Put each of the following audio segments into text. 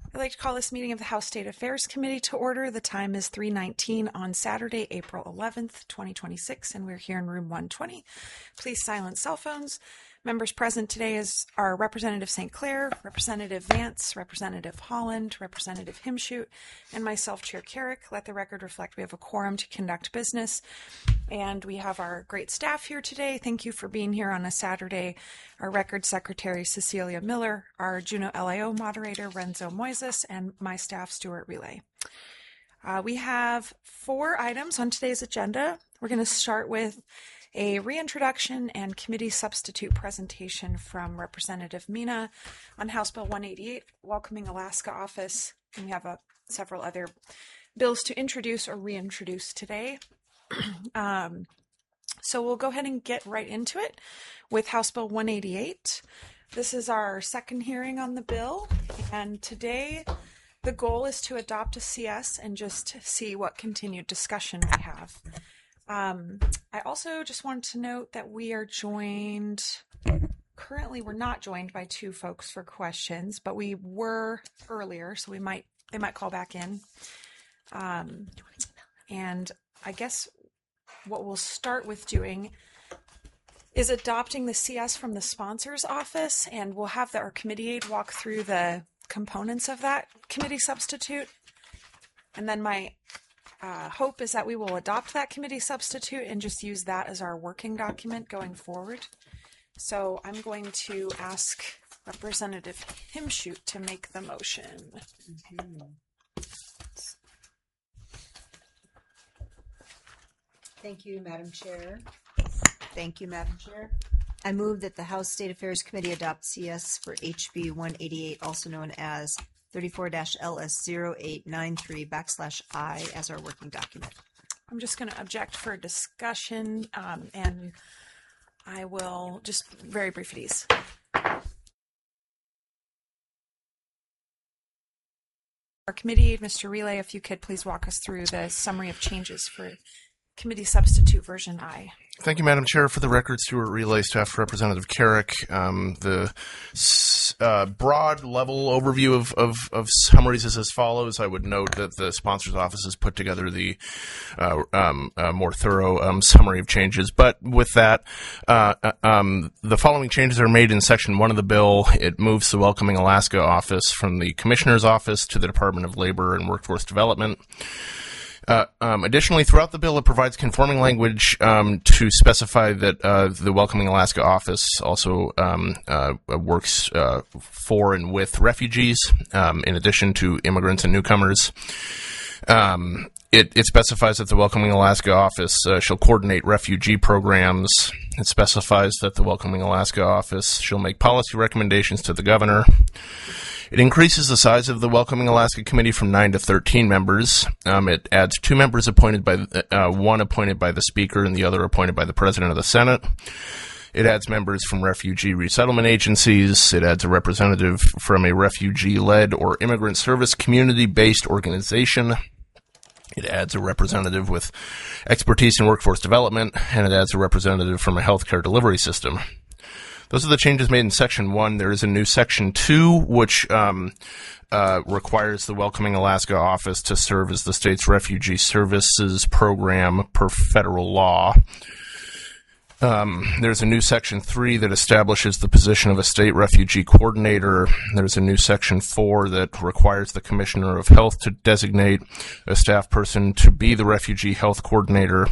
I'd like to call this meeting of the House State Affairs Committee to order. The time is 3:19 on Saturday, April 11th, 2026, and we're here in room 120. Please silence cell phones. Members present today are Representative St. Clair, Representative Vance, Representative Holland, Representative Himshoot, and myself, Chair Carrick. Let the record reflect we have a quorum to conduct business. And we have our great staff here today. Thank you for being here on a Saturday. Our record secretary, Cecilia Miller, our Juneau LIO moderator, Renzo Moises, and my staff, Stuart Relay. We have 4 items on today's agenda. We're going to start with a reintroduction and committee substitute presentation from Representative Mina on House Bill 188, Welcoming Alaska Office. And we have several other bills to introduce or reintroduce today. So we'll go ahead and get right into it with House Bill 188. This is our second hearing on the bill, and today the goal is to adopt a CS and just see what continued discussion we have. I also just wanted to note that currently we're not joined by 2 folks for questions, but we were earlier, so they might call back in. And I guess what we'll start with doing is adopting the CS from the sponsor's office, and we'll have our committee aide walk through the components of that committee substitute. And then my hope is that we will adopt that committee substitute and just use that as our working document going forward. So I'm going to ask Representative Himshoot to make the motion. Thank you, Madam Chair. I move that the House State Affairs Committee adopt CS for HB 188, also known as 34-LS0893/I as our working document. I'm just going to object for discussion, and I will just very brief these. Our committee aide, Mr. Relay, if you could please walk us through the summary of changes for committee substitute version I. Thank you, Madam Chair. For the record, Stuart Relay, Staff Representative Carrick. The broad level overview of summaries is as follows. I would note that the sponsor's office has put together the more thorough summary of changes. But with that, the following changes are made in Section 1 of the bill. It moves the Welcoming Alaska office from the Commissioner's office to the Department of Labor and Workforce Development. Additionally, throughout the bill, it provides conforming language to specify that the Welcoming Alaska office also works for and with refugees, in addition to immigrants and newcomers. It specifies that the Welcoming Alaska office shall coordinate refugee programs. It specifies that the Welcoming Alaska office shall make policy recommendations to the governor. It increases the size of the Welcoming Alaska Committee from 9 to 13 members. It adds 2 members appointed by one appointed by the Speaker and the other appointed by the President of the Senate. It adds members from refugee resettlement agencies. It adds a representative from a refugee-led or immigrant service community-based organization. It adds a representative with expertise in workforce development, and it adds a representative from a healthcare delivery system. Those are the changes made in Section 1. There is a new Section 2, which requires the Welcoming Alaska office to serve as the state's refugee services program per federal law. There's a new Section 3 that establishes the position of a state refugee coordinator. There's a new Section 4 that requires the Commissioner of Health to designate a staff person to be the refugee health coordinator,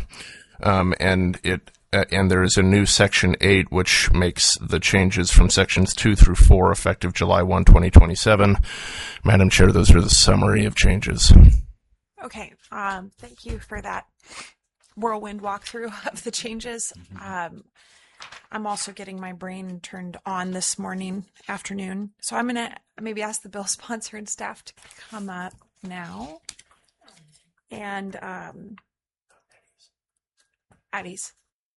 and there is a new Section 8, which makes the changes from Sections 2 through 4 effective July 1, 2027. Madam Chair, those are the summary of changes. Okay, thank you for that whirlwind walkthrough of the changes. I'm also getting my brain turned on this afternoon. So I'm going to maybe ask the bill sponsor and staff to come up now. And at ease.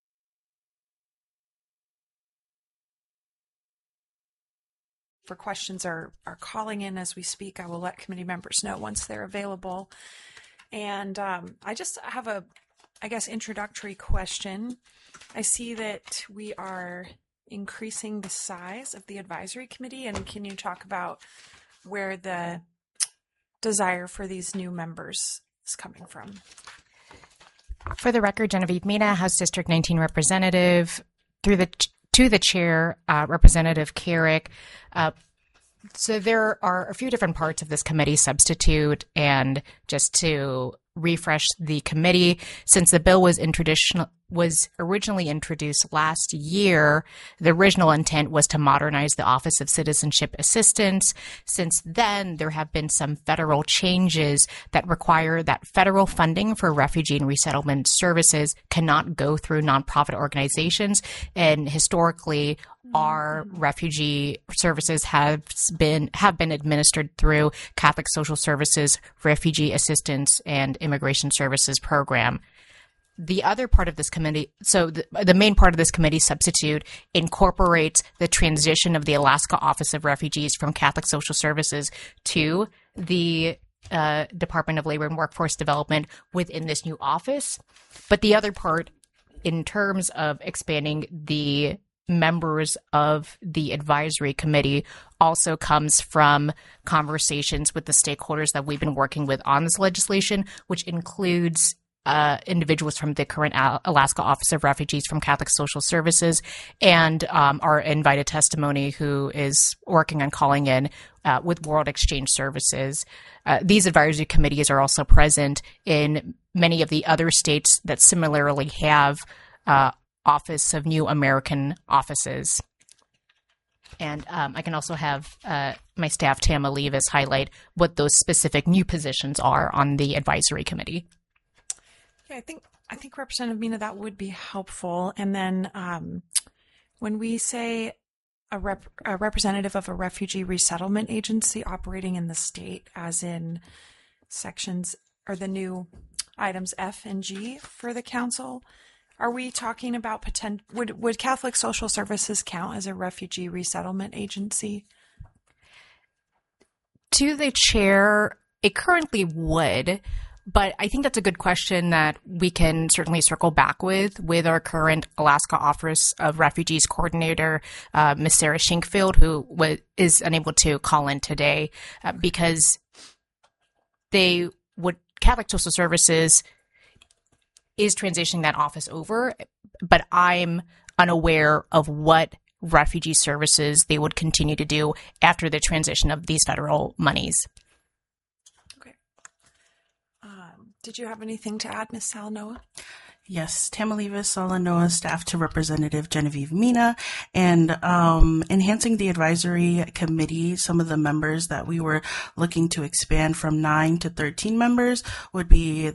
For questions are calling in as we speak. I will let committee members know once they're available. And I just have a, introductory question. I see that we are increasing the size of the advisory committee, and can you talk about where the desire for these new members is coming from. For the record, Genevieve Mina, House District 19 representative, to the chair, Representative Carrick. So there are a few different parts of this committee substitute, and just to refresh the committee, since the bill was originally introduced last year, the original intent was to modernize the Office of Citizenship Assistance. Since then, there have been some federal changes that require that federal funding for refugee and resettlement services cannot go through nonprofit organizations. And historically, our refugee services have been administered through Catholic Social Services, Refugee Assistance, and Immigration Services program. The other part of this committee, so the main part of this committee substitute incorporates the transition of the Alaska Office of Refugees from Catholic Social Services to the Department of Labor and Workforce Development within this new office. But the other part, in terms of expanding the members of the advisory committee, also comes from conversations with the stakeholders that we've been working with on this legislation, which includes individuals from the current Alaska Office of Refugees from Catholic Social Services and our invited testimony who is working on calling in with World Exchange Services. These advisory committees are also present in many of the other states that similarly have Office of New American Offices. And I can also have my staff, Tama Levis, highlight what those specific new positions are on the advisory committee. Yeah, I think Representative Mina, that would be helpful. And then when we say a representative of a refugee resettlement agency operating in the state, as in sections or the new items F and G for the council, are we talking about would Catholic Social Services count as a refugee resettlement agency? To the chair, it currently would, but I think that's a good question that we can certainly circle back with our current Alaska Office of Refugees coordinator, Ms. Sarah Shinkfield, who is unable to call in today because Catholic Social Services is transitioning that office over, but I'm unaware of what refugee services they would continue to do after the transition of these federal monies. Okay. Did you have anything to add, Ms. Salanoa? Yes, Tamaliva Salanoa, staff to Representative Genevieve Mina, and enhancing the advisory committee. Some of the members that we were looking to expand from 9 to 13 members would be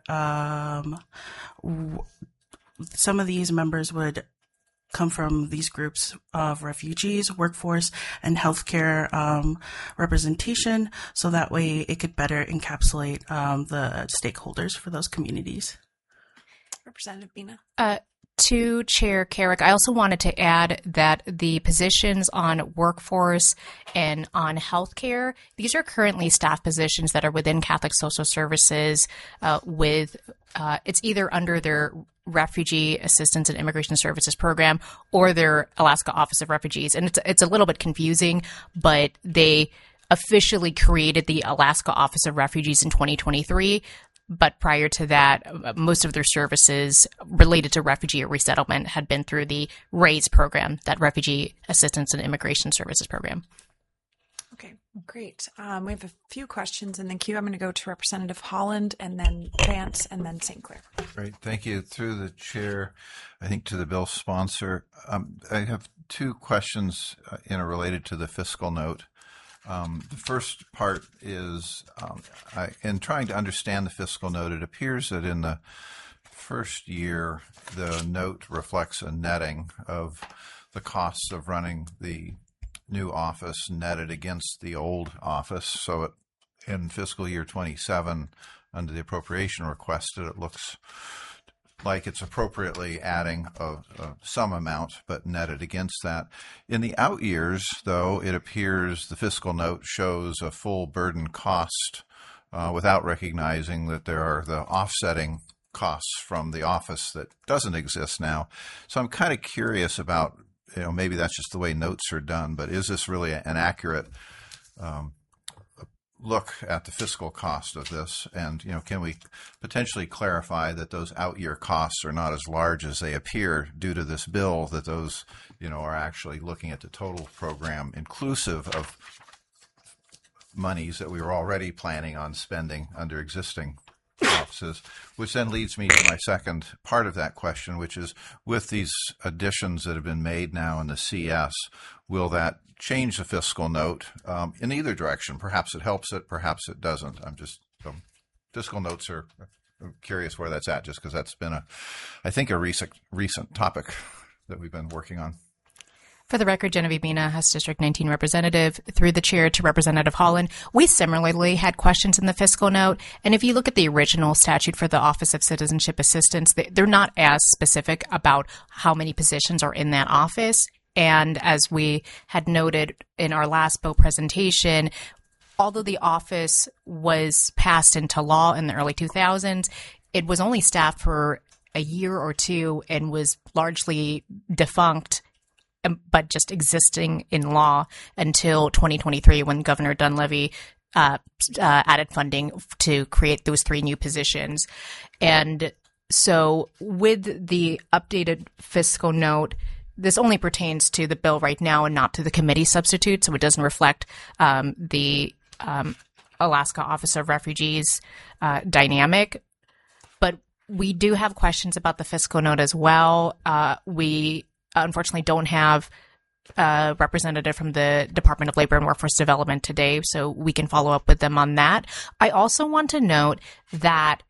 some of these members would come from these groups of refugees, workforce, and healthcare representation, so that way it could better encapsulate the stakeholders for those communities. Representative Mina. To Chair Carrick, I also wanted to add that the positions on workforce and on healthcare, these are currently staff positions that are within Catholic Social Services it's either under their Refugee Assistance and Immigration Services program or their Alaska Office of Refugees. And it's a little bit confusing, but they officially created the Alaska Office of Refugees in 2023. But prior to that, most of their services related to refugee or resettlement had been through the RAISE program, that Refugee Assistance and Immigration Services program. Okay, great. We have a few questions in the queue. I'm going to go to Representative Holland and then Vance and then St. Clair. Great. Thank you. Through the chair, I think to the bill sponsor, I have two questions related to the fiscal note. The first part is, in trying to understand the fiscal note, it appears that in the first year, the note reflects a netting of the costs of running the new office netted against the old office. So in fiscal year 27, under the appropriation requested, it looks like it's appropriately adding some amount, but netted against that. In the out years, though, it appears the fiscal note shows a full burden cost without recognizing that there are the offsetting costs from the office that doesn't exist now. So I'm kind of curious about, maybe that's just the way notes are done, but is this really an accurate look at the fiscal cost of this, and can we potentially clarify that those out-year costs are not as large as they appear due to this bill? That those are actually looking at the total program inclusive of monies that we were already planning on spending under existing offices, which then leads me to my second part of that question, which is, with these additions that have been made now in the CS, will that change the fiscal note in either direction? Perhaps it helps it, perhaps it doesn't. Fiscal notes are, I'm curious where that's at, just because that's been I think a recent topic that we've been working on. For the record, Genevieve Mina, House District 19 representative, through the chair to Representative Holland. We similarly had questions in the fiscal note. And if you look at the original statute for the Office of Citizenship Assistance, they're not as specific about how many positions are in that office. And as we had noted in our last bill presentation, although the office was passed into law in the early 2000s, it was only staffed for a year or two and was largely defunct, but just existing in law until 2023, when Governor Dunleavy added funding to create those 3 new positions. And so with the updated fiscal note, this only pertains to the bill right now and not to the committee substitute, so it doesn't reflect the Alaska Office of Refugees dynamic. But we do have questions about the fiscal note as well. We unfortunately don't have a representative from the Department of Labor and Workforce Development today, so we can follow up with them on that. I also want to note that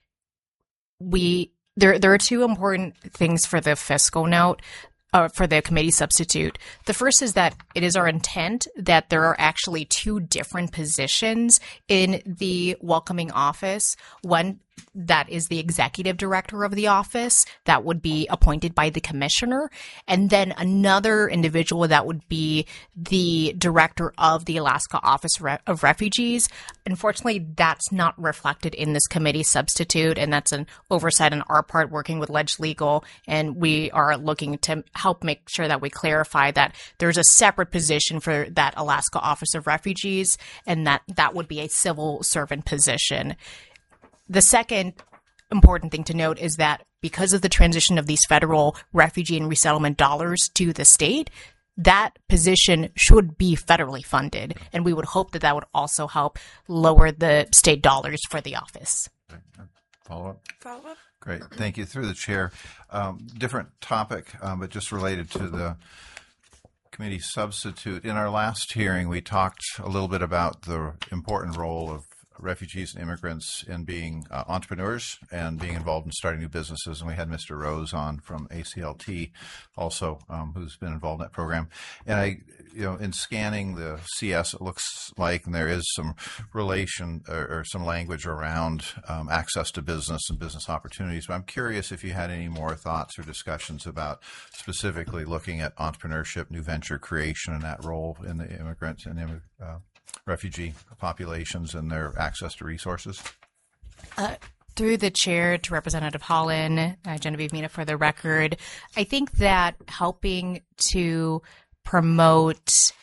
there are 2 important things for the fiscal note. For the committee substitute. The first is that it is our intent that there are actually 2 different positions in the welcoming office. One that is the executive director of the office that would be appointed by the commissioner, and then another individual that would be the director of the Alaska Office of Refugees. Unfortunately, that's not reflected in this committee substitute, and that's an oversight on our part working with Ledge Legal, and we are looking to help make sure that we clarify that there's a separate position for that Alaska Office of Refugees, and that would be a civil servant position. The second important thing to note is that because of the transition of these federal refugee and resettlement dollars to the state, that position should be federally funded. And we would hope that that would also help lower the state dollars for the office. Follow up? Follow up? Great. Thank you. Through the chair. Different topic, but just related to the committee substitute. In our last hearing, we talked a little bit about the important role of refugees and immigrants in being entrepreneurs and being involved in starting new businesses. And we had Mr. Rose on from ACLT also, who's been involved in that program. And in scanning the CS, it looks like, and there is some relation or some language around access to business and business opportunities. But I'm curious if you had any more thoughts or discussions about specifically looking at entrepreneurship, new venture creation, and that role in the immigrant and refugee populations and their access to resources? Through the chair to Representative Holland, Genevieve Mina for the record, I think that helping to promote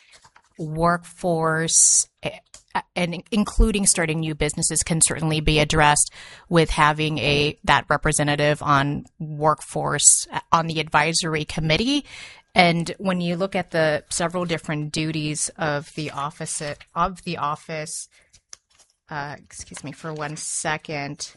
workforce and including starting new businesses can certainly be addressed with having that representative on workforce on the advisory committee. And when you look at the several different duties of the office, excuse me for one second,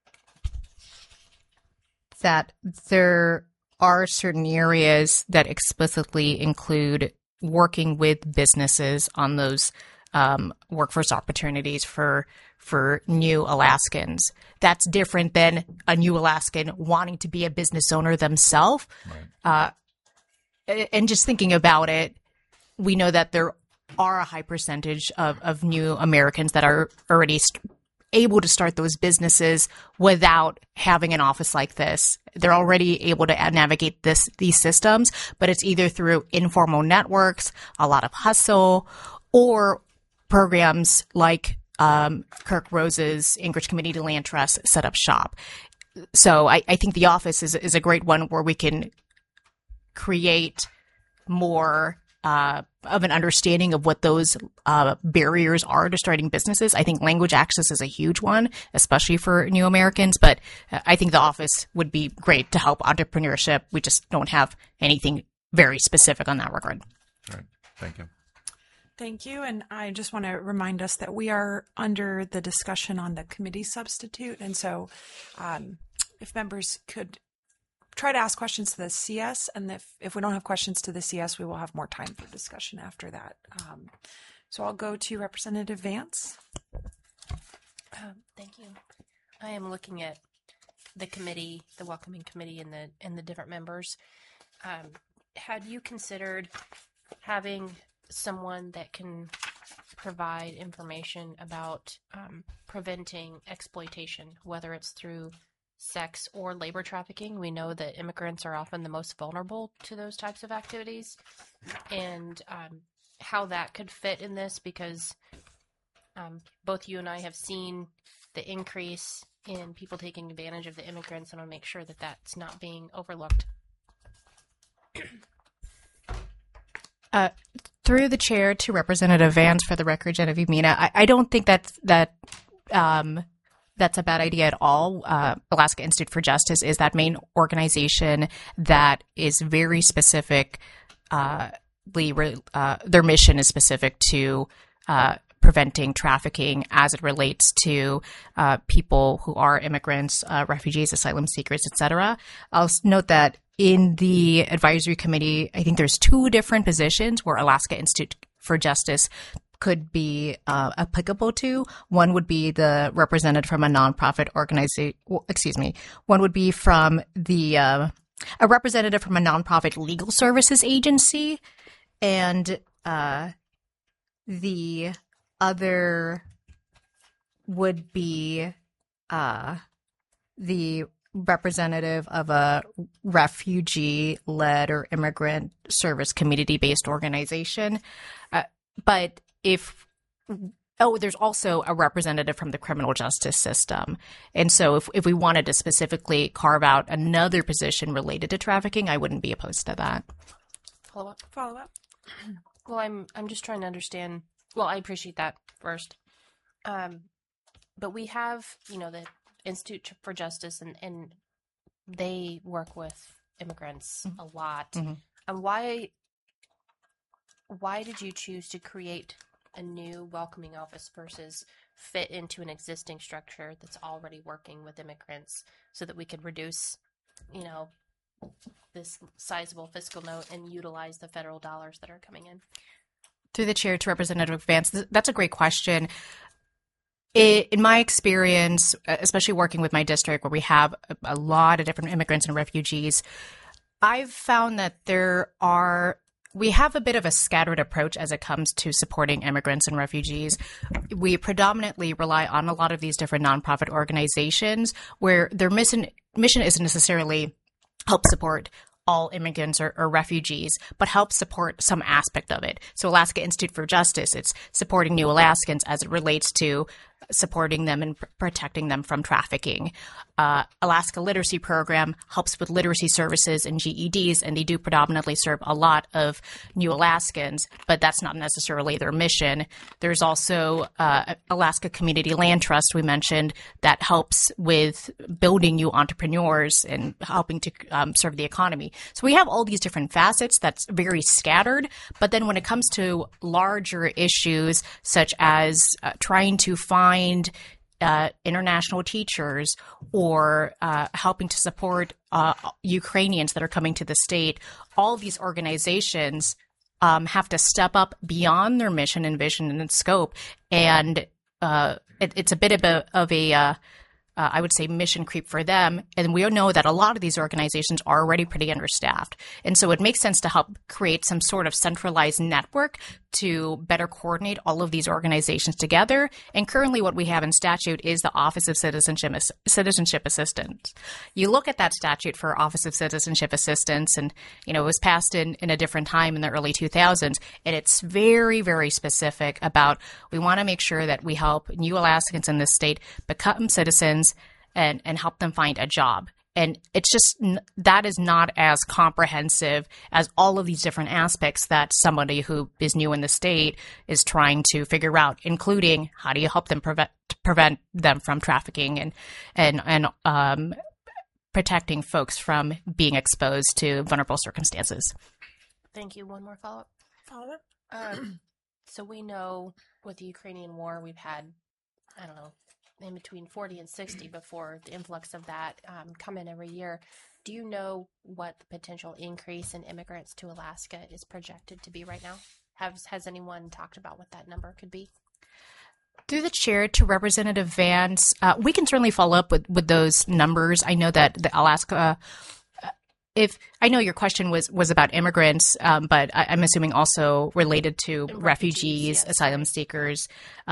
that there are certain areas that explicitly include working with businesses on those workforce opportunities for new Alaskans. That's different than a new Alaskan wanting to be a business owner themselves. Right. And just thinking about it, we know that there are a high percentage of new Americans that are already able to start those businesses without having an office like this. They're already able to navigate these systems, but it's either through informal networks, a lot of hustle, or programs like Kirk Rose's Anchorage Community Land Trust set up shop. So I think the office is a great one where we can create more of an understanding of what those barriers are to starting businesses. I think language access is a huge one, especially for new Americans, but I think the office would be great to help entrepreneurship. We just don't have anything very specific on that regard. All right. Thank you. Thank you. And I just want to remind us that we are under the discussion on the committee substitute. And so if members could try to ask questions to the CS, and if we don't have questions to the CS, we will have more time for discussion after that. So I'll go to Representative Vance. Thank you. I am looking at the committee, the welcoming committee, and the different members. Had you considered having someone that can provide information about preventing exploitation, whether it's through sex or labor trafficking? We know that immigrants are often the most vulnerable to those types of activities, and how that could fit in this, because both you and I have seen the increase in people taking advantage of the immigrants, and I want to make sure that that's not being overlooked. Through the chair to Representative Vance, for the record, Genevieve Mina, I don't think that's a bad idea at all. Alaska Institute for Justice is that main organization that is very specific. Their mission is specific to preventing trafficking as it relates to people who are immigrants, refugees, asylum seekers, etc. I'll note that in the advisory committee, I think there's 2 different positions where Alaska Institute for Justice could be applicable to. One would be the representative from a nonprofit organization. One would be from a representative from a nonprofit legal services agency, and the other would be the representative of a refugee-led or immigrant service community-based organization. But there's also a representative from the criminal justice system. And so if we wanted to specifically carve out another position related to trafficking, I wouldn't be opposed to that. Follow up. Well, I'm just trying to understand. Well, I appreciate that first. But we have, the Institute for Justice, and they work with immigrants a lot. Mm-hmm. And why did you choose to create a new welcoming office versus fit into an existing structure that's already working with immigrants, so that we could reduce, this sizable fiscal note and utilize the federal dollars that are coming in? Through the chair to Representative Vance, that's a great question. In my experience, especially working with my district where we have a lot of different immigrants and refugees, I've found that we have a bit of a scattered approach as it comes to supporting immigrants and refugees. We predominantly rely on a lot of these different nonprofit organizations where their mission isn't necessarily help support all immigrants or refugees, but help support some aspect of it. So Alaska Institute for Justice, it's supporting new Alaskans as it relates to supporting them and protecting them from trafficking. Alaska Literacy Program helps with literacy services and GEDs, and they do predominantly serve a lot of new Alaskans, but that's not necessarily their mission. There's also Alaska Community Land Trust, we mentioned, that helps with building new entrepreneurs and helping to serve the economy. So we have all these different facets that's very scattered, but then when it comes to larger issues such as trying to find international teachers or helping to support Ukrainians that are coming to the state, all these organizations have to step up beyond their mission and vision and scope. And it's a bit of a I would say, mission creep for them. And we know that a lot of these organizations are already pretty understaffed. And so it makes sense to help create some sort of centralized network to better coordinate all of these organizations together. And currently what we have in statute is the Office of Citizenship Assistance. You look at that statute for Office of Citizenship Assistance, and, it was passed in a different time in the early 2000s. And it's very, very specific about we want to make sure that we help new Alaskans in this state become citizens and help them find a job. And it's just that is not as comprehensive as all of these different aspects that somebody who is new in the state is trying to figure out, including how do you help them prevent them from trafficking and protecting folks from being exposed to vulnerable circumstances. Thank you. One more follow-up. So we know with the Ukrainian war, we've had, I don't know, in between 40 and 60 before the influx of that come in every year. Do you know what the potential increase in immigrants to Alaska is projected to be right now? Has anyone talked about what that number could be? Through the chair to Representative Vance, we can certainly follow up with those numbers. I know that the Alaska, if I know your question was about immigrants, but I'm assuming also related to refugees, yes, asylum seekers.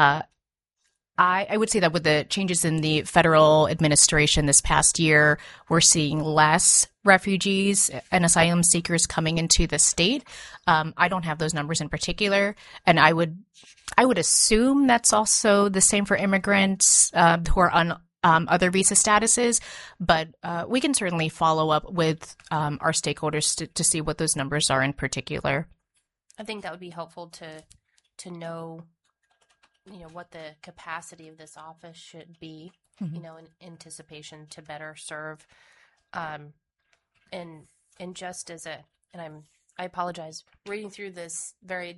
I would say that with the changes in the federal administration this past year, we're seeing less refugees and asylum seekers coming into the state. I don't have those numbers in particular, and I would assume that's also the same for immigrants who are on other visa statuses. But we can certainly follow up with our stakeholders to see what those numbers are in particular. I think that would be helpful to know, what the capacity of this office should be, in anticipation to better serve. And just as I apologize, reading through this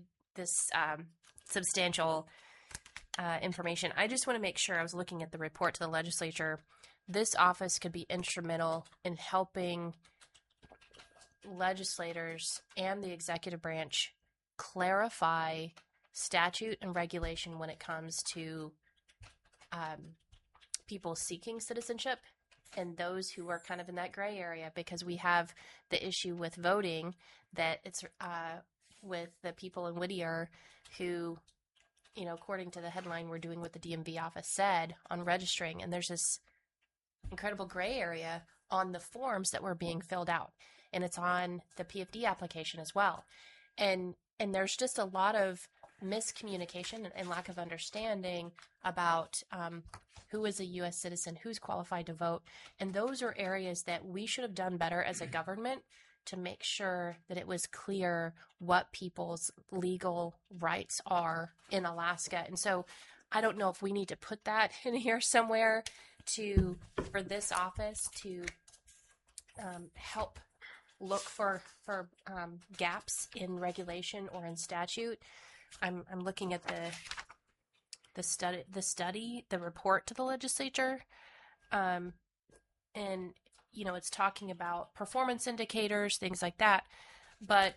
substantial information, I just want to make sure I was looking at the report to the legislature. This office could be instrumental in helping legislators and the executive branch clarify statute and regulation when it comes to people seeking citizenship and those who are kind of in that gray area, because we have the issue with voting that it's with the people in Whittier who, according to the headline we're doing what the DMV office said on registering, and there's this incredible gray area on the forms that were being filled out, and it's on the PFD application as well. And there's just a lot of miscommunication and lack of understanding about who is a U.S. citizen, who's qualified to vote. And those are areas that we should have done better as a government to make sure that it was clear what people's legal rights are in Alaska. And so I don't know if we need to put that in here somewhere for this office to help look for gaps in regulation or in statute. I'm looking at the report to the legislature, and it's talking about performance indicators, things like that. But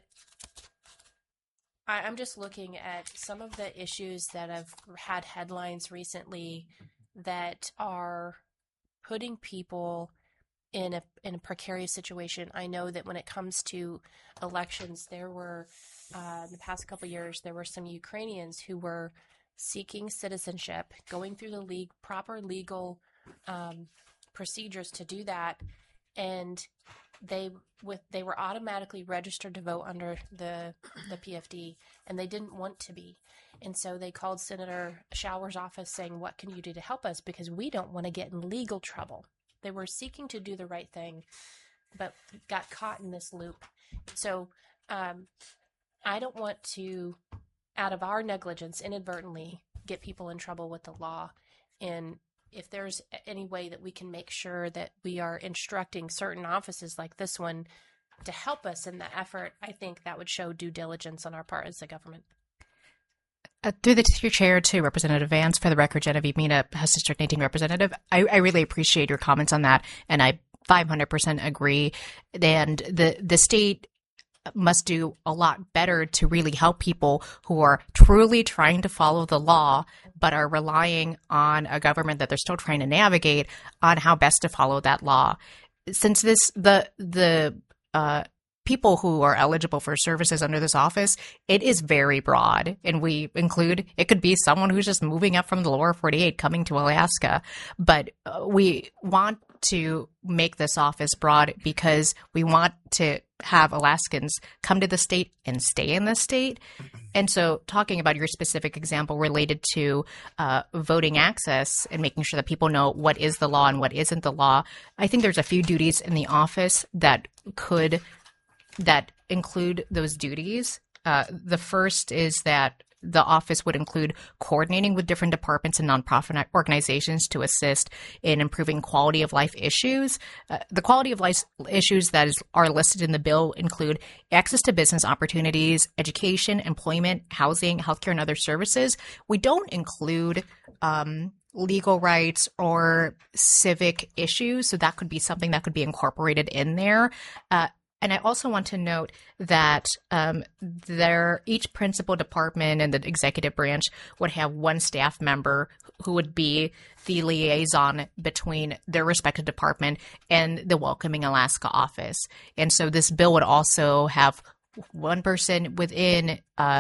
I'm just looking at some of the issues that have had headlines recently that are putting people in a precarious situation. I know that when it comes to elections, there were in the past couple of years, there were some Ukrainians who were seeking citizenship, going through the proper legal procedures to do that, and they were automatically registered to vote under the PFD, and they didn't want to be. And so they called Senator Shower's office saying, "What can you do to help us? Because we don't want to get in legal trouble." They were seeking to do the right thing, but got caught in this loop. So I don't want to, out of our negligence, inadvertently get people in trouble with the law. And if there's any way that we can make sure that we are instructing certain offices like this one to help us in the effort, I think that would show due diligence on our part as a government. Through the chair to Representative Vance, for the record, Genevieve Mina, House District 19 representative, I really appreciate your comments on that, and I 500% agree. And the state must do a lot better to really help people who are truly trying to follow the law, but are relying on a government that they're still trying to navigate on how best to follow that law. Since the people who are eligible for services under this office, it is very broad. And we include, it could be someone who's just moving up from the lower 48 coming to Alaska. But we want to make this office broad because we want to have Alaskans come to the state and stay in the state. And so talking about your specific example related to voting access and making sure that people know what is the law and what isn't the law, I think there's a few duties in the office that include those duties. The first is that the office would include coordinating with different departments and nonprofit organizations to assist in improving quality of life issues. The quality of life issues that are listed in the bill include access to business opportunities, education, employment, housing, healthcare, and other services. We don't include legal rights or civic issues, so that could be something that could be incorporated in there. And I also want to note that each principal department and the executive branch would have one staff member who would be the liaison between their respective department and the Welcoming Alaska office. And so this bill would also have one person within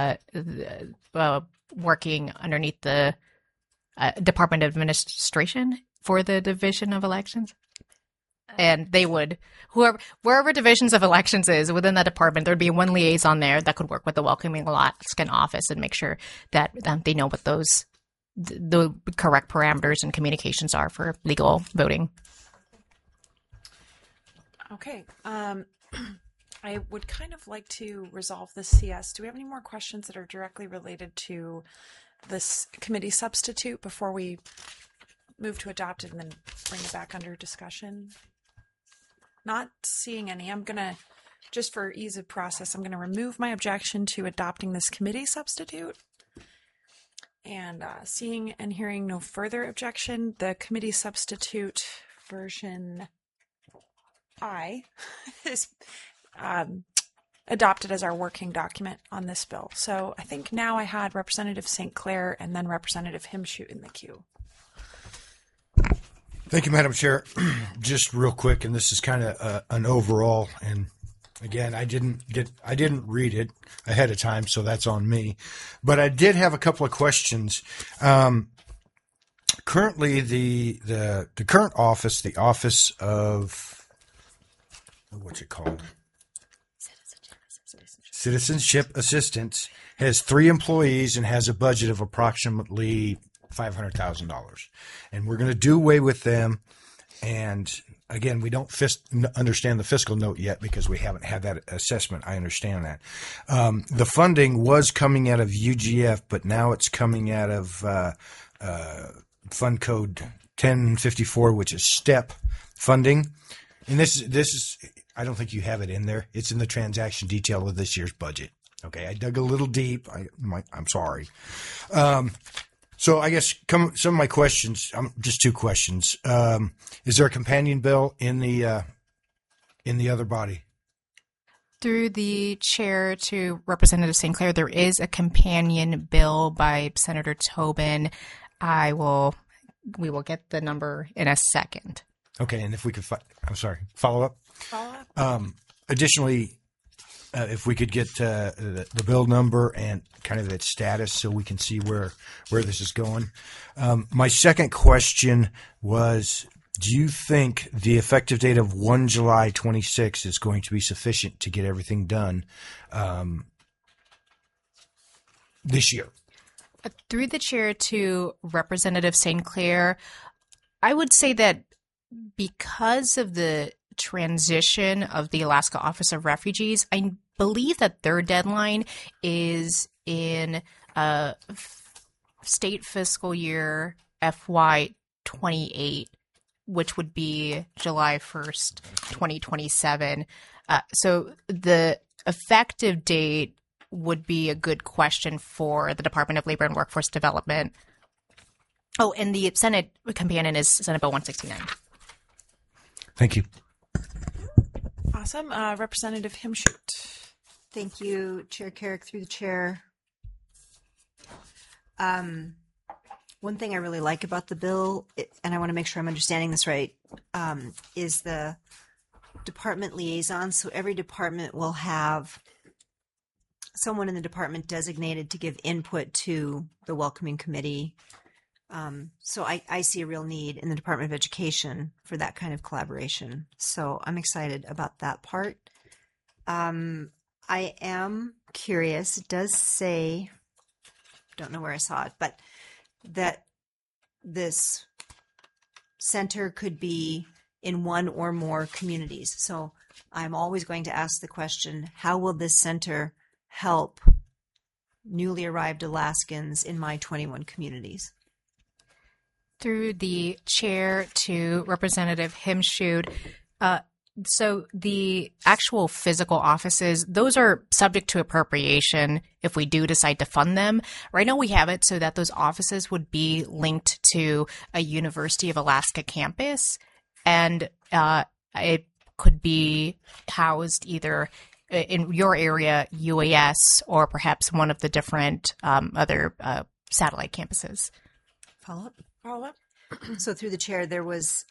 working underneath the Department of Administration for the Division of Elections. And they would, wherever divisions of elections is within that department, there'd be one liaison there that could work with the Welcoming Alaskan office and make sure that they know what the correct parameters and communications are for legal voting. Okay. I would kind of like to resolve this CS. Do we have any more questions that are directly related to this committee substitute before we move to adopt it and then bring it back under discussion? Not seeing any. I'm going to, just for ease of process, I'm going to remove my objection to adopting this committee substitute. And seeing and hearing no further objection, the committee substitute version I is adopted as our working document on this bill. So I think now I had Representative St. Clair and then Representative Himshoot in the queue. Thank you, Madam Chair. Just real quick, and this is kind of an overall. And again, I didn't read it ahead of time, so that's on me. But I did have a couple of questions. Currently, the current office, the Office of what's it called? Citizenship Assistance, has 3 employees and has a budget of approximately $500,000, and we're going to do away with them. And again, we don't understand the fiscal note yet because we haven't had that assessment. I understand that. The funding was coming out of UGF, but now it's coming out of Fund Code 1054, which is STEP funding. And this is I don't think you have it in there. It's in the transaction detail of this year's budget. Okay, I dug a little deep. I'm sorry. So I guess some of my questions, just 2 questions. Is there a companion bill in the other body? Through the chair to Representative St. Clair, there is a companion bill by Senator Tobin. We will get the number in a second. Okay, and if we could, follow up. Additionally, if we could get the bill number and kind of its status so we can see where this is going. My second question was, do you think the effective date of 1 July 26 is going to be sufficient to get everything done this year? Through the chair to Representative St. Clair, I would say that because of the transition of the Alaska Office of Refugees, I believe that their deadline is in state fiscal year FY 28, which would be July 1st, 2027. So the effective date would be a good question for the Department of Labor and Workforce Development. Oh, and the Senate companion is Senate Bill 169. Thank you. Awesome. Representative Himshoot. Thank you, Chair Carrick, through the chair. One thing I really like about the bill, and I want to make sure I'm understanding this right, is the department liaison. So every department will have someone in the department designated to give input to the welcoming committee So I see a real need in the Department of Education for that kind of collaboration. So I'm excited about that part. I am curious. It does say, don't know where I saw it, but that this center could be in one or more communities. So I'm always going to ask the question, how will this center help newly arrived Alaskans in my 21 communities? Through the chair to Representative Himshoot, so the actual physical offices, those are subject to appropriation if we do decide to fund them. Right now we have it so that those offices would be linked to a University of Alaska campus, and it could be housed either in your area, UAS, or perhaps one of the different other satellite campuses. Follow up? Follow up? So through the chair, there was,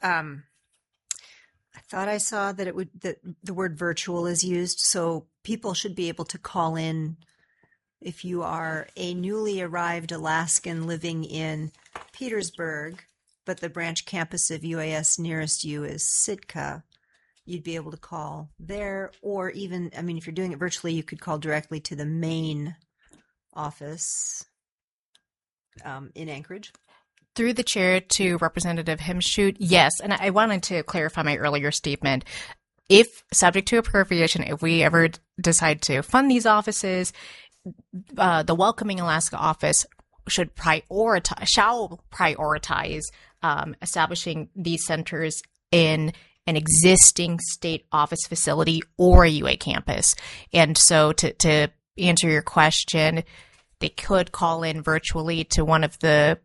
I thought I saw that that the word virtual is used. So people should be able to call in if you are a newly arrived Alaskan living in Petersburg, but the branch campus of UAS nearest you is Sitka. You'd be able to call there, or even, I mean, if you're doing it virtually, you could call directly to the main office in Anchorage. Through the chair to Representative Himshoot, yes. And I wanted to clarify my earlier statement. If subject to appropriation, if we ever decide to fund these offices, the Welcoming Alaska office shall prioritize establishing these centers in an existing state office facility or a UA campus. And so to answer your question, they could call in virtually to one of the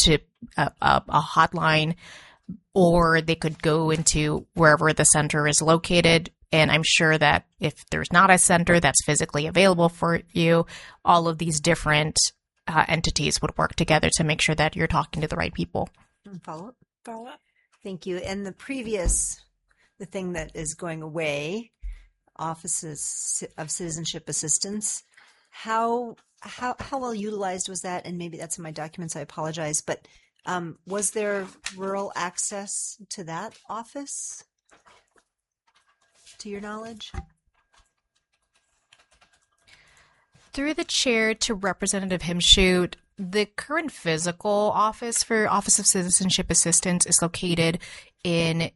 a hotline, or they could go into wherever the center is located. And I'm sure that if there's not a center that's physically available for you, all of these different entities would work together to make sure that you're talking to the right people. Follow up? Follow up? Thank you. And the thing that is going away, Offices of Citizenship Assistance, how well utilized was that? And maybe that's in my documents, I apologize, but was there rural access to that office, to your knowledge? Through the chair to Representative Himshoot, the current physical office for Office of Citizenship Assistance is located in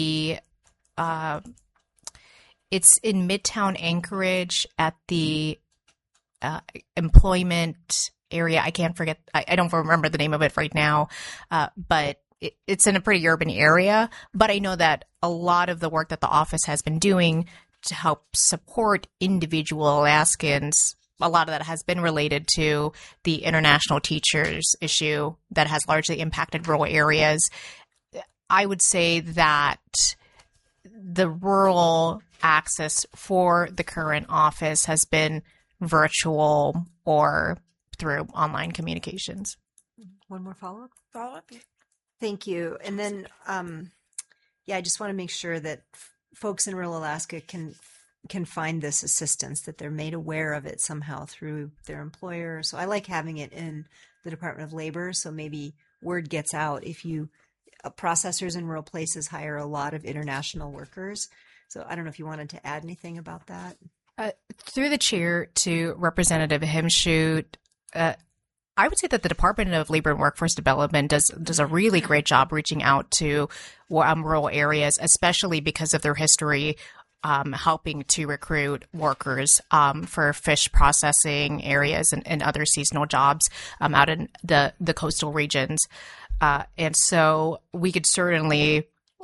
it's in Midtown Anchorage at the employment area. I can't forget. I don't remember the name of it right now, but it's in a pretty urban area. But I know that a lot of the work that the office has been doing to help support individual Alaskans, a lot of that has been related to the international teachers issue that has largely impacted rural areas. I would say that the rural access for the current office has been virtual or through online communications. One more follow-up? Follow-up? Thank you. And then, I just want to make sure that folks in rural Alaska can find this assistance, that they're made aware of it somehow through their employer. So I like having it in the Department of Labor, so maybe word gets out. If processors in rural places hire a lot of international workers. So I don't know if you wanted to add anything about that. Through the chair to Representative Himshoot, I would say that the Department of Labor and Workforce Development does a really great job reaching out to rural areas, especially because of their history helping to recruit workers for fish processing areas and other seasonal jobs out in the coastal regions. And so we could certainly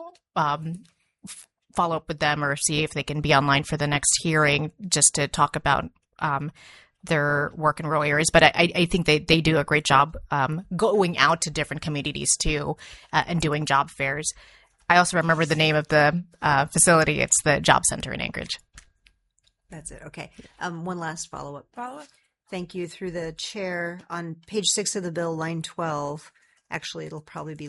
follow up with them or see if they can be online for the next hearing just to talk about their work in rural areas. But I think they do a great job going out to different communities too and doing job fairs. I also remember the name of the facility. It's the Job Center in Anchorage. That's it. Okay. One last follow-up. Follow-up? Thank you. Through the chair, on page 6 of the bill, line 12, actually it'll probably be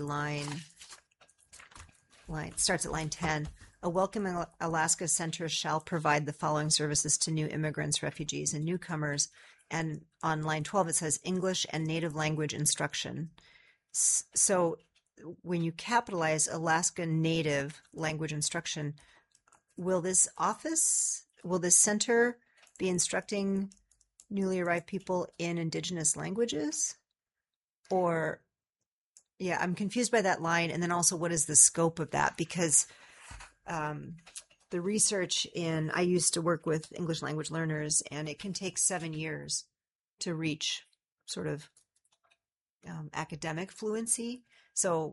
starts at line 10. A Welcoming Alaska Center shall provide the following services to new immigrants, refugees, and newcomers. And on line 12, it says English and native language instruction. So when you capitalize Alaska Native language instruction, will this center be instructing newly arrived people in indigenous languages? Or, yeah, I'm confused by that line. And then also, what is the scope of that? Because the research I used to work with English language learners, and it can take 7 years to reach sort of academic fluency. So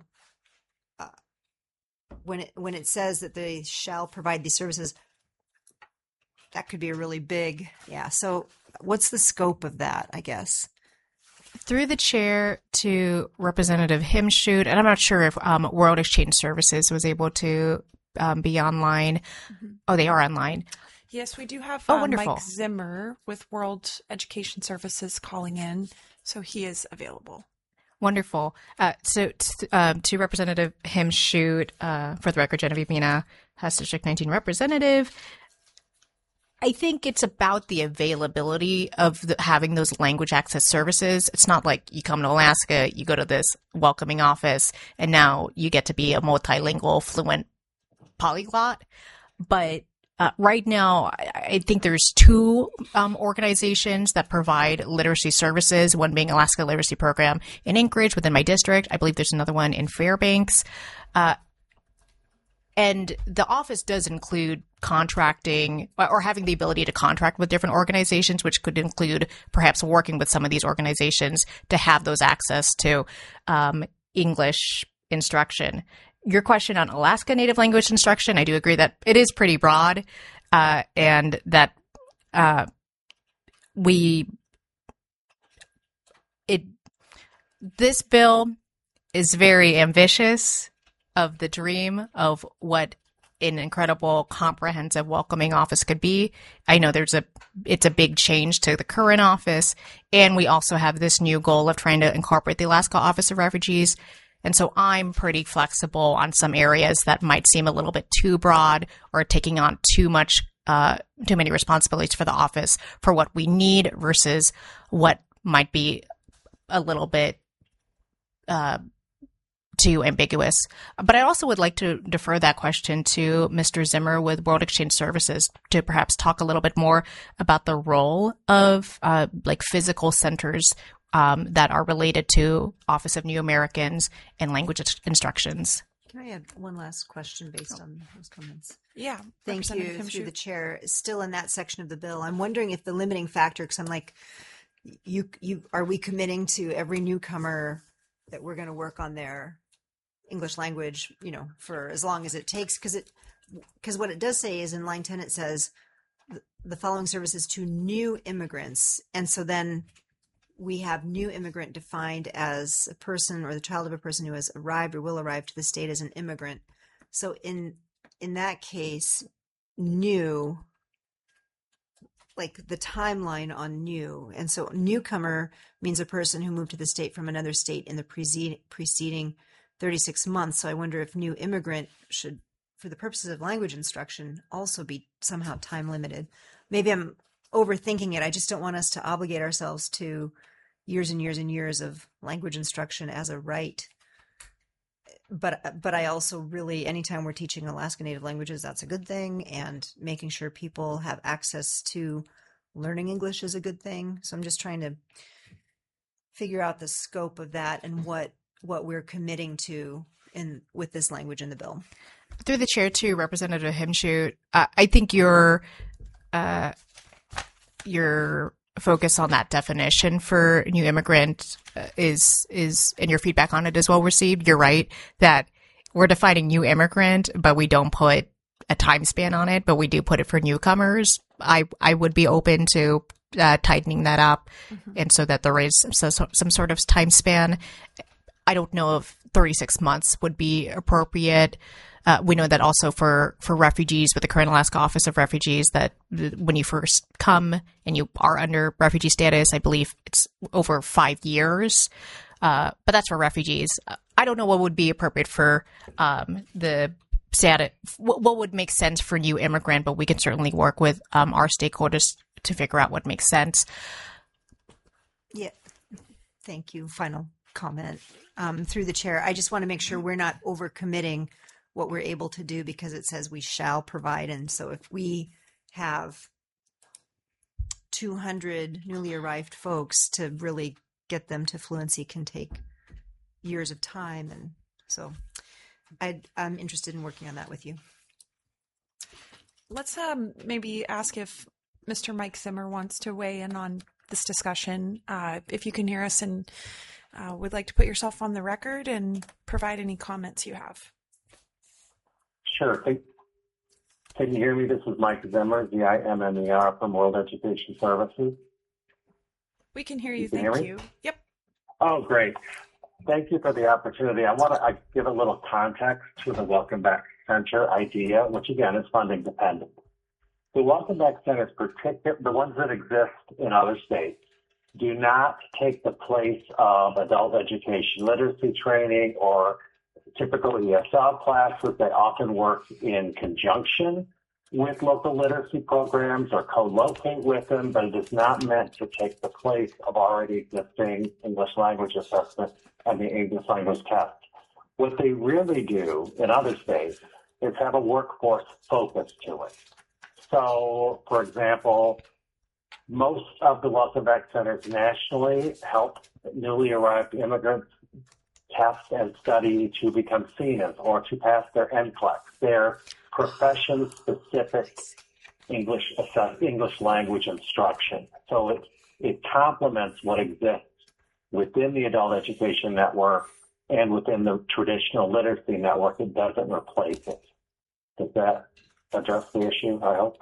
when it says that they shall provide these services, that could be a really big, yeah. So what's the scope of that, I guess? Through the chair to Representative Himshoot, and I'm not sure if World Exchange Services was able to be online. Mm-hmm. Oh, they are online. Yes, we do have wonderful. Mike Zimmer with World Education Services calling in, so he is available. Wonderful. So to Representative Himshoot, for the record, Genevieve Mina, House District 19 representative, I think it's about the availability of having those language access services. It's not like you come to Alaska, you go to this welcoming office, and now you get to be a multilingual, fluent polyglot. But right now, I think there's two organizations that provide literacy services, one being Alaska Literacy Program in Anchorage within my district. I believe there's another one in Fairbanks. And the office does include contracting or having the ability to contract with different organizations, which could include perhaps working with some of these organizations to have those access to English instruction. Your question on Alaska Native language instruction, I do agree that it is pretty broad, and that this bill is very ambitious of the dream of what an incredible, comprehensive welcoming office could be. I know it's a big change to the current office, and we also have this new goal of trying to incorporate the Alaska Office of Refugees. And so I'm pretty flexible on some areas that might seem a little bit too broad or taking on too many responsibilities for the office for what we need versus what might be a little bit too ambiguous. But I also would like to defer that question to Mr. Zimmer with World Exchange Services to perhaps talk a little bit more about the role of physical centers that are related to Office of New Americans and language instructions. Can I add one last question based on those comments? Yeah. Thank you. Through the chair. Still in that section of the bill, I'm wondering if the limiting factor, because I'm like, are we committing to every newcomer that we're going to work on their English language, for as long as it takes? Because what it does say is in line 10, it says the following services to new immigrants. And so then we have new immigrant defined as a person or the child of a person who has arrived or will arrive to the state as an immigrant. So in that case, new, like the timeline on new. And so newcomer means a person who moved to the state from another state in the preceding 36 months. So I wonder if new immigrant should, for the purposes of language instruction, also be somehow time limited. Maybe I'm overthinking it. I just don't want us to obligate ourselves to years and years and years of language instruction as a right. But I also really, anytime we're teaching Alaska Native languages, that's a good thing. And making sure people have access to learning English is a good thing. So I'm just trying to figure out the scope of that and what we're committing to with this language in the bill. Through the chair to Representative Himshoot, I think your focus on that definition for new immigrant is and your feedback on it is well received. You're right that we're defining new immigrant, but we don't put a time span on it, but we do put it for newcomers. I would be open to tightening that up, and so that there is some sort of time span. I don't know if 36 months would be appropriate. We know that also for refugees with the current Alaska Office of Refugees, that when you first come and you are under refugee status, I believe it's over 5 years. But that's for refugees. I don't know what would be appropriate for the status. What would make sense for new immigrant, but we can certainly work with our stakeholders to figure out what makes sense. Yeah. Thank you. Final comment through the chair. I just want to make sure we're not overcommitting what we're able to do because it says we shall provide. And so if we have 200 newly arrived folks, to really get them to fluency can take years of time. And so I'm interested in working on that with you. Let's maybe ask if Mr. Mike Zimmer wants to weigh in on this discussion. If you can hear us and would like to put yourself on the record and provide any comments you have. Sure. Can you hear me? This is Mike Zimmer, Z-I-M-M-E-R from World Education Services. We can hear you. Can you Thank hear you. Yep. Oh, great. Thank you for the opportunity. I want to give a little context to the Welcome Back Center idea, which again is funding dependent. The Welcome Back Centers, the ones that exist in other states, do not take the place of adult education literacy training or typical ESL classes. They often work in conjunction with local literacy programs or co-locate with them, but it is not meant to take the place of already existing English language assessment and the English language test. What they really do in other states is have a workforce focus to it. So, for example, most of the Welcome Back Centers nationally help newly arrived immigrants test and study to become CNAs or to pass their NCLEX. They're profession-specific English language instruction. So it complements what exists within the adult education network and within the traditional literacy network. It doesn't replace it. Does that address the issue, I hope?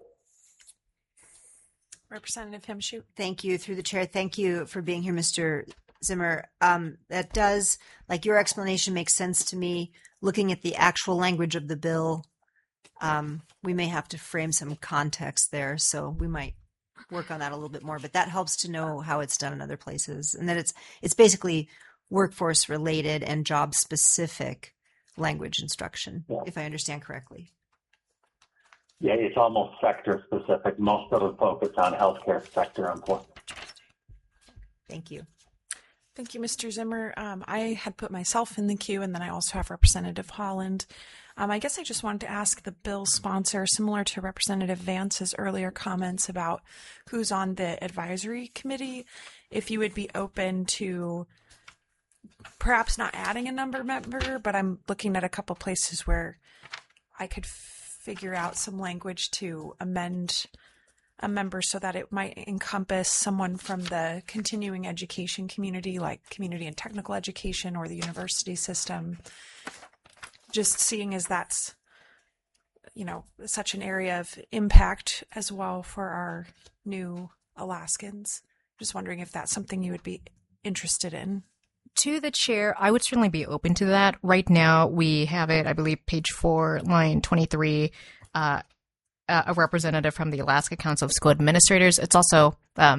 Representative Himshoot. Thank you. Through the chair, thank you for being here, Mr. Zimmer. That does, like, your explanation makes sense to me. Looking at the actual language of the bill, we may have to frame some context there, so we might work on that a little bit more. But that helps to know how it's done in other places, and that it's basically workforce related and job specific language instruction, if I understand correctly. Yeah, it's almost sector specific. Most of it focus on healthcare sector employment. Thank you. Thank you, Mr. Zimmer. I had put myself in the queue, and then I also have Representative Holland. I guess I just wanted to ask the bill sponsor, similar to Representative Vance's earlier comments about who's on the advisory committee, if you would be open to perhaps not adding a member, but I'm looking at a couple places where I could figure out some language to amend a member so that it might encompass someone from the continuing education community, like community and technical education or the university system. Just seeing as that's, such an area of impact as well for our new Alaskans. Just wondering if that's something you would be interested in. To the chair, I would certainly be open to that. Right now, we have it, I believe, page 4, line 23, a representative from the Alaska Council of School Administrators. It's also,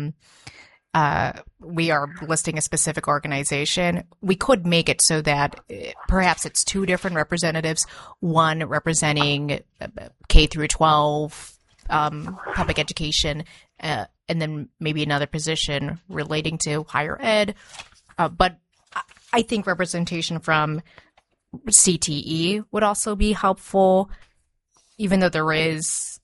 we are listing a specific organization. We could make it so that perhaps it's 2 different representatives, one representing K through 12 public education, and then maybe another position relating to higher ed. But I think representation from CTE would also be helpful, even though there is.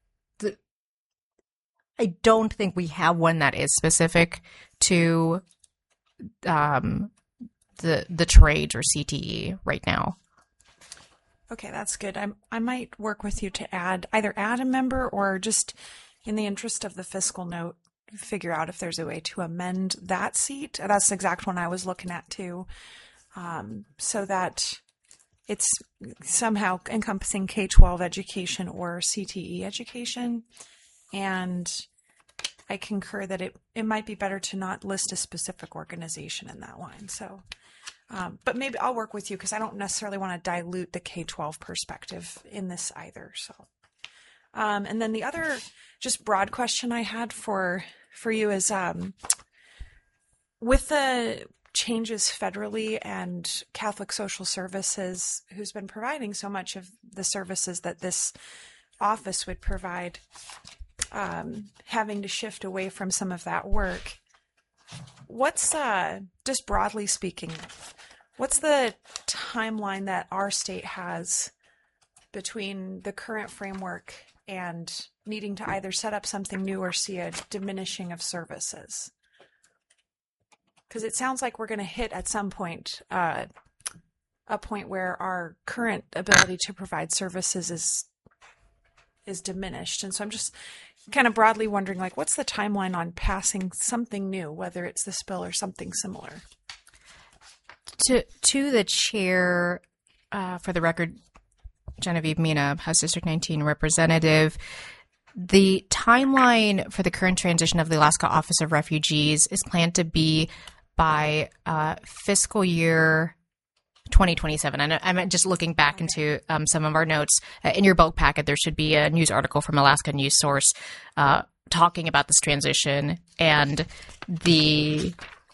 I don't think we have one that is specific to the trades or CTE right now. Okay, that's good. I might work with you to either add a member or just in the interest of the fiscal note, figure out if there's a way to amend that seat. That's the exact one I was looking at too, so that it's somehow encompassing K-12 education or CTE education. And I concur that it might be better to not list a specific organization in that line. So, but maybe I'll work with you because I don't necessarily want to dilute the K-12 perspective in this either. So, and then the other just broad question I had for you is, with the changes federally and Catholic Social Services, who's been providing so much of the services that this office would provide, having to shift away from some of that work, what's just broadly speaking, what's the timeline that our state has between the current framework and needing to either set up something new or see a diminishing of services? Because it sounds like we're going to hit at some point a point where our current ability to provide services is diminished. And so I'm just kind of broadly wondering, like, what's the timeline on passing something new, whether it's this bill or something similar? To the chair, for the record, Genevieve Mina, House District 19 representative, the timeline for the current transition of the Alaska Office of Refugees is planned to be by fiscal year 2027. And I'm just looking back into some of our notes. In your bulk packet, there should be a news article from Alaska News Source talking about this transition, and the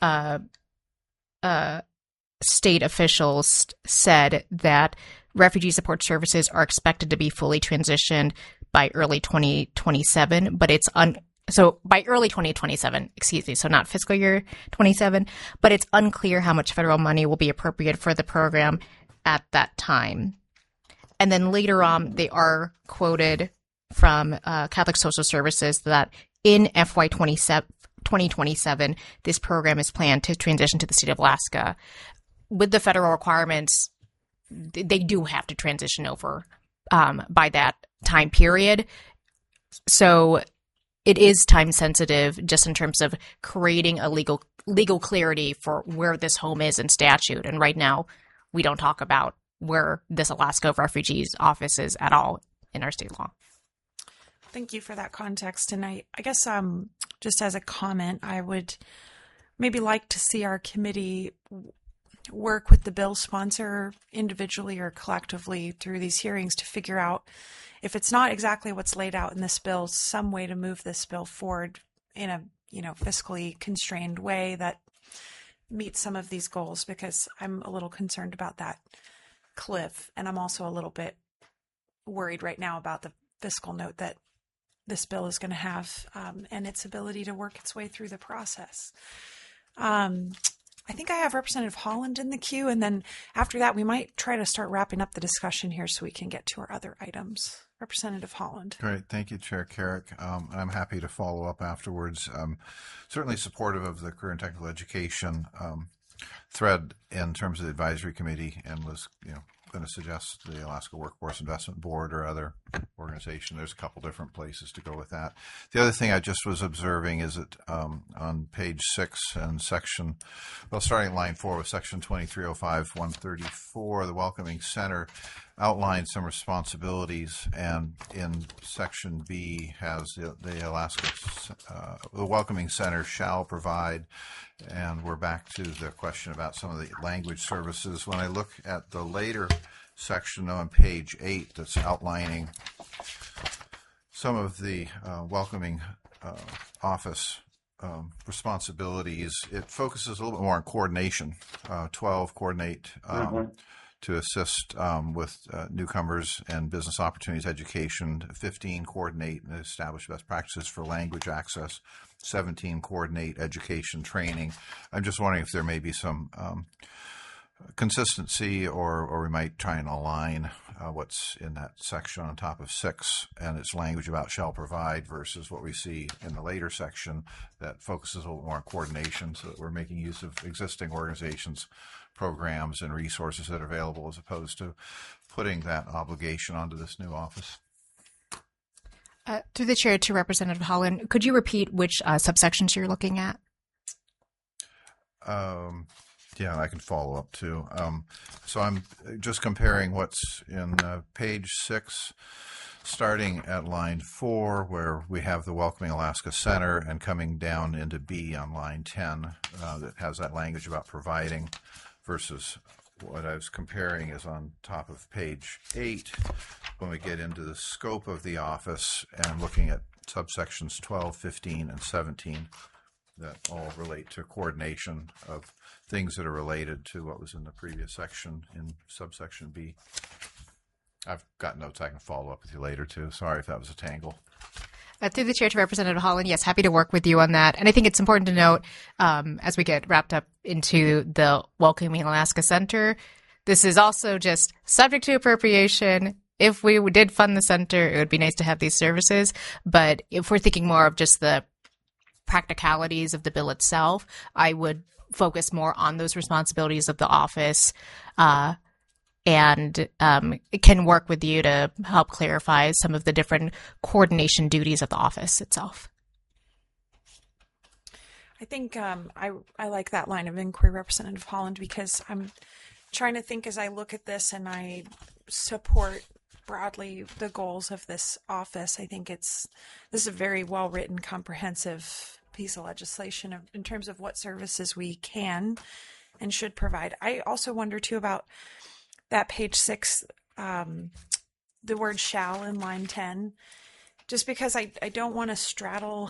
state officials said that refugee support services are expected to be fully transitioned by early 2027, but it's so by early 2027, excuse me, so not fiscal year 27, but it's unclear how much federal money will be appropriated for the program at that time. And then later on, they are quoted from Catholic Social Services that in FY 2027, this program is planned to transition to the state of Alaska. With the federal requirements, they do have to transition over by that time period. So it is time sensitive just in terms of creating a legal clarity for where this home is in statute. And right now, we don't talk about where this Alaska Refugees office is at all in our state law. Thank you for that context. And I guess just as a comment, I would maybe like to see our committee work with the bill sponsor individually or collectively through these hearings to figure out, if it's not exactly what's laid out in this bill, some way to move this bill forward in a fiscally constrained way that meets some of these goals, because I'm a little concerned about that cliff, and I'm also a little bit worried right now about the fiscal note that this bill is going to have and its ability to work its way through the process. I think I have Representative Holland in the queue, and then after that, we might try to start wrapping up the discussion here so we can get to our other items. Representative Holland. Great. Thank you, Chair Carrick. And I'm happy to follow up afterwards. Certainly supportive of the career and technical education thread in terms of the advisory committee, and was going to suggest the Alaska Workforce Investment Board or other organization. There's a couple different places to go with that. The other thing I just was observing is that on page 6 and starting at line 4 with section 2305-134, the Welcoming Center outlines some responsibilities, and in section B has the Welcoming Center shall provide, and we're back to the question about some of the language services. When I look at the later section on page 8 that's outlining some of the welcoming office responsibilities, it focuses a little bit more on coordination. 12, coordinate to assist with newcomers and business opportunities education. 15, coordinate and establish best practices for language access. 17, coordinate education training. I'm just wondering if there may be some consistency, or we might try and align what's in that section on top of 6 and its language about shall provide versus what we see in the later section that focuses a little more on coordination, so that we're making use of existing organizations, programs, and resources that are available, as opposed to putting that obligation onto this new office. Through the chair to Representative Holland, could you repeat which subsections you're looking at? Yeah, I can follow up too. So I'm just comparing what's in page 6, starting at line 4, where we have the Welcoming Alaska Center, and coming down into B on line 10 that has that language about providing, versus what I was comparing is on top of page 8 when we get into the scope of the office and looking at subsections 12, 15, and 17 that all relate to coordination of things that are related to what was in the previous section in subsection B. I've got notes I can follow up with you later too. Sorry if that was a tangle. Through the chair to Representative Holland, yes, happy to work with you on that. And I think it's important to note, as we get wrapped up into the Welcoming Alaska Center, this is also just subject to appropriation. If we did fund the center, it would be nice to have these services. But if we're thinking more of just the practicalities of the bill itself, I would focus more on those responsibilities of the office, and can work with you to help clarify some of the different coordination duties of the office itself. I think I like that line of inquiry, Representative Holland, because I'm trying to think as I look at this and I support broadly the goals of this office. I think this is a very well written, comprehensive piece of legislation in terms of what services we can and should provide. I also wonder too about that page 6, the word shall in line 10, just because I don't want to straddle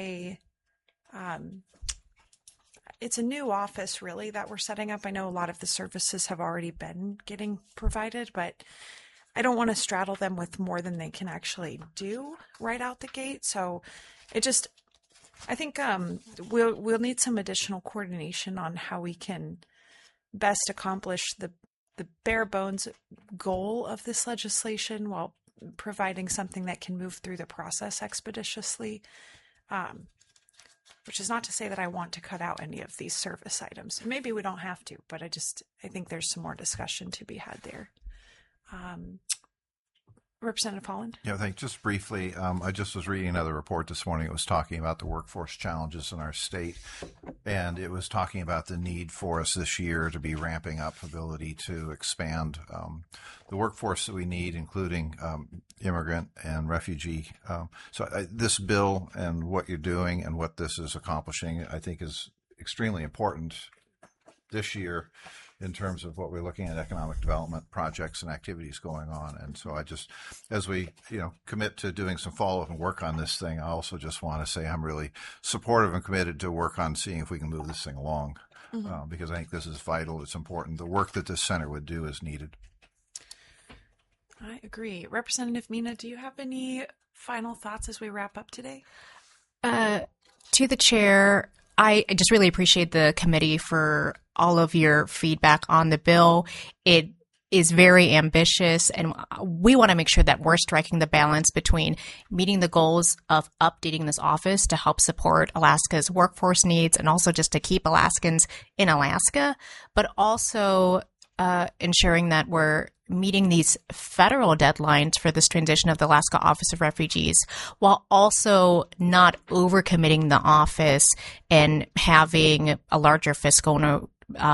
it's a new office really that we're setting up. I know a lot of the services have already been getting provided, but I don't want to straddle them with more than they can actually do right out the gate. So I think we'll need some additional coordination on how we can best accomplish the bare bones goal of this legislation while providing something that can move through the process expeditiously. Which is not to say that I want to cut out any of these service items. Maybe we don't have to, but I think there's some more discussion to be had there. Representative Holland? Yeah, thanks. Just briefly, I just was reading another report this morning. It was talking about the workforce challenges in our state, and it was talking about the need for us this year to be ramping up ability to expand the workforce that we need, including immigrant and refugee. This bill and what you're doing and what this is accomplishing, I think, is extremely important this year in terms of what we're looking at economic development projects and activities going on. And so as we, commit to doing some follow-up and work on this thing, I also just want to say I'm really supportive and committed to work on seeing if we can move this thing along, because I think this is vital. It's important. The work that this center would do is needed. I agree. Representative Mina, do you have any final thoughts as we wrap up today? To the chair, I just really appreciate the committee for all of your feedback on the bill. It is very ambitious, and we want to make sure that we're striking the balance between meeting the goals of updating this office to help support Alaska's workforce needs and also just to keep Alaskans in Alaska, but also ensuring that we're meeting these federal deadlines for this transition of the Alaska Office of Refugees, while also not overcommitting the office and having a larger fiscal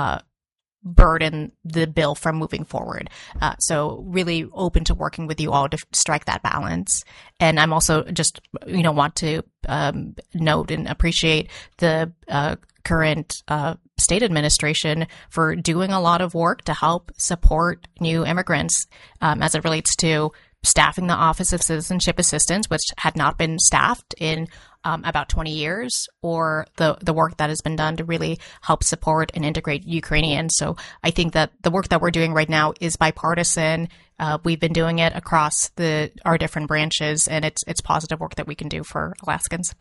burden the bill from moving forward. So really open to working with you all to strike that balance. And I'm also just, want to note and appreciate the current state administration for doing a lot of work to help support new immigrants as it relates to staffing the Office of Citizenship Assistance, which had not been staffed in about 20 years, or the work that has been done to really help support and integrate Ukrainians. So I think that the work that we're doing right now is bipartisan. We've been doing it across our different branches, and it's positive work that we can do for Alaskans.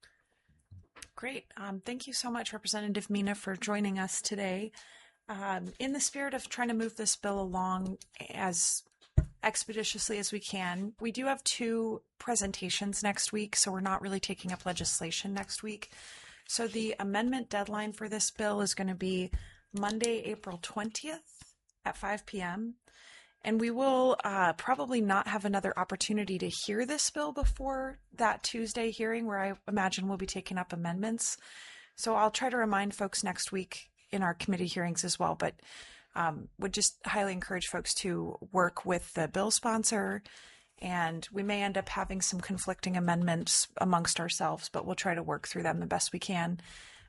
Great. Thank you so much, Representative Mina, for joining us today. In the spirit of trying to move this bill along as expeditiously as we can, we do have 2 presentations next week, so we're not really taking up legislation next week. So the amendment deadline for this bill is going to be Monday, April 20th at 5 p.m. And we will probably not have another opportunity to hear this bill before that Tuesday hearing, where I imagine we'll be taking up amendments. So I'll try to remind folks next week in our committee hearings as well, but would just highly encourage folks to work with the bill sponsor, and we may end up having some conflicting amendments amongst ourselves, but we'll try to work through them the best we can.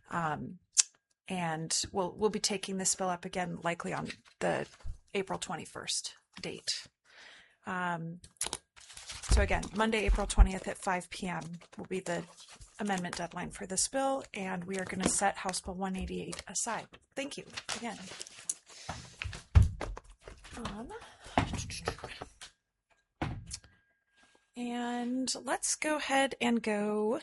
And we'll be taking this bill up again likely on the April 21st date. So again, Monday, April 20th at 5 p.m. will be the amendment deadline for this bill, and we are going to set House Bill 188 aside. Thank you again. And let's go ahead and go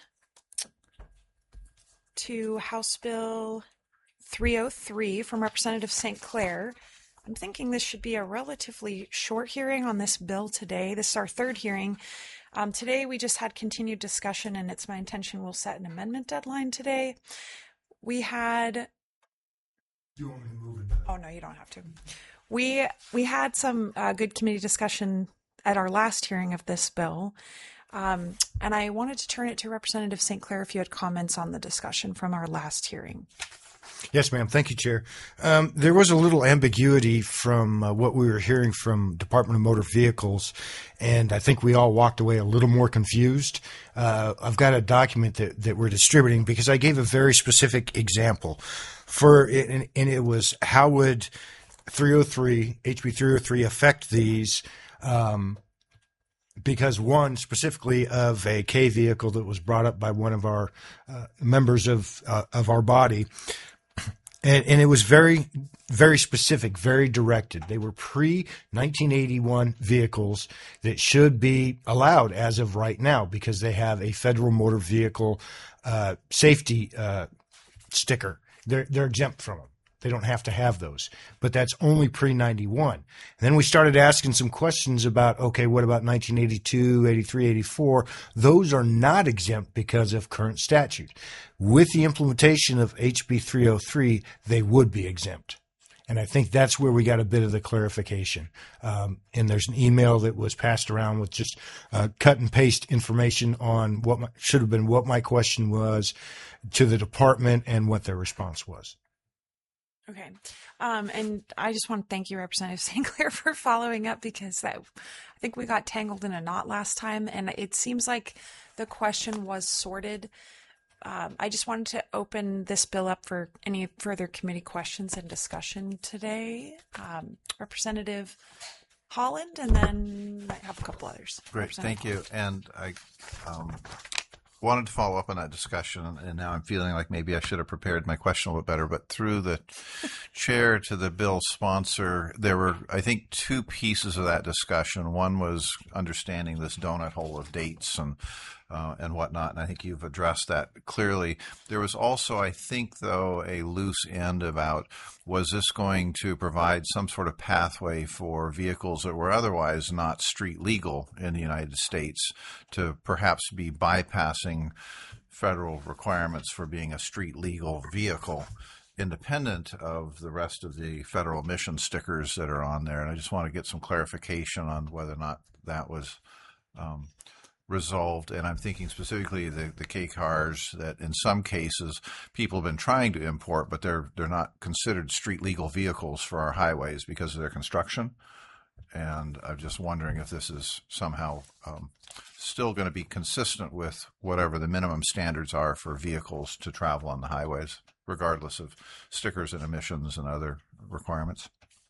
to House Bill 303 from Representative St. Clair. I'm thinking this should be a relatively short hearing on this bill today. This is our third hearing. Today we just had continued discussion, and it's my intention we'll set an amendment deadline today. We had... Do you want me to move it? Oh, no, you don't have to. We had some good committee discussion at our last hearing of this bill. And I wanted to turn it to Representative St. Clair if you had comments on the discussion from our last hearing. Yes, ma'am. Thank you, Chair. There was a little ambiguity from what we were hearing from Department of Motor Vehicles, and I think we all walked away a little more confused. I've got a document that we're distributing because I gave a very specific example and it was how would 303, HB 303 affect these, because one specifically of a K vehicle that was brought up by one of our members of our body. And it was very, very specific, very directed. They were pre-1981 vehicles that should be allowed as of right now because they have a federal motor vehicle safety sticker. They're exempt from them. They don't have to have those. But that's only pre-91. And then we started asking some questions about, okay, what about 1982, 83, 84? Those are not exempt because of current statute. With the implementation of HB 303, they would be exempt. And I think that's where we got a bit of the clarification. And there's an email that was passed around with just cut and paste information on what should have been what my question was to the department and what their response was. Okay. And I just want to thank you, Representative St. Clair, for following up because I think we got tangled in a knot last time, and it seems like the question was sorted. I just wanted to open this bill up for any further committee questions and discussion today. Representative Holland, and then I have a couple others. Great, thank you. And I wanted to follow up on that discussion, and now I'm feeling like maybe I should have prepared my question a little bit better. But through the chair to the bill sponsor, there were, I think, two pieces of that discussion. One was understanding this donut hole of dates and whatnot, and I think you've addressed that clearly. There was also, I think, though, a loose end about was this going to provide some sort of pathway for vehicles that were otherwise not street legal in the United States to perhaps be bypassing federal requirements for being a street legal vehicle, independent of the rest of the federal emission stickers that are on there. And I just want to get some clarification on whether or not that was resolved. And I'm thinking specifically the K cars that in some cases people have been trying to import, but they're not considered street legal vehicles for our highways because of their construction. And I'm just wondering if this is somehow still going to be consistent with whatever the minimum standards are for vehicles to travel on the highways, regardless of stickers and emissions and other requirements.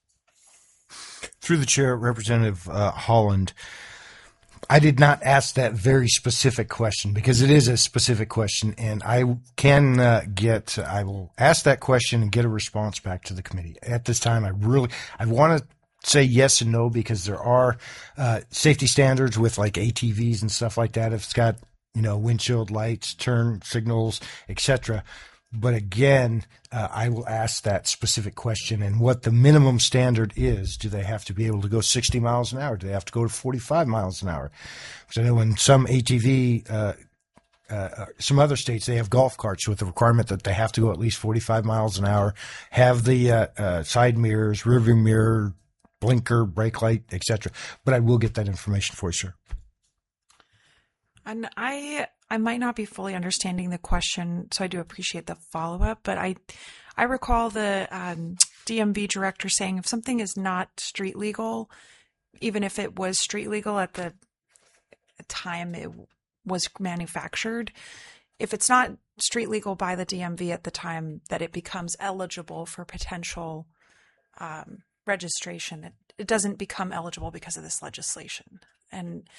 Through the chair, Representative Holland, I did not ask that very specific question because it is a specific question, and I will ask that question and get a response back to the committee. At this time, I want to say yes and no because there are safety standards with like ATVs and stuff like that. If it's got, windshield lights, turn signals, etc. But again, I will ask that specific question and what the minimum standard is. Do they have to be able to go 60 miles an hour? Do they have to go to 45 miles an hour? Because I know in some ATV, some other states, they have golf carts with the requirement that they have to go at least 45 miles an hour, have the side mirrors, rearview mirror, blinker, brake light, etc. But I will get that information for you, sir. And I might not be fully understanding the question, so I do appreciate the follow-up, but I recall the DMV director saying if something is not street legal, even if it was street legal at the time it was manufactured, if it's not street legal by the DMV at the time that it becomes eligible for potential registration, it doesn't become eligible because of this legislation. And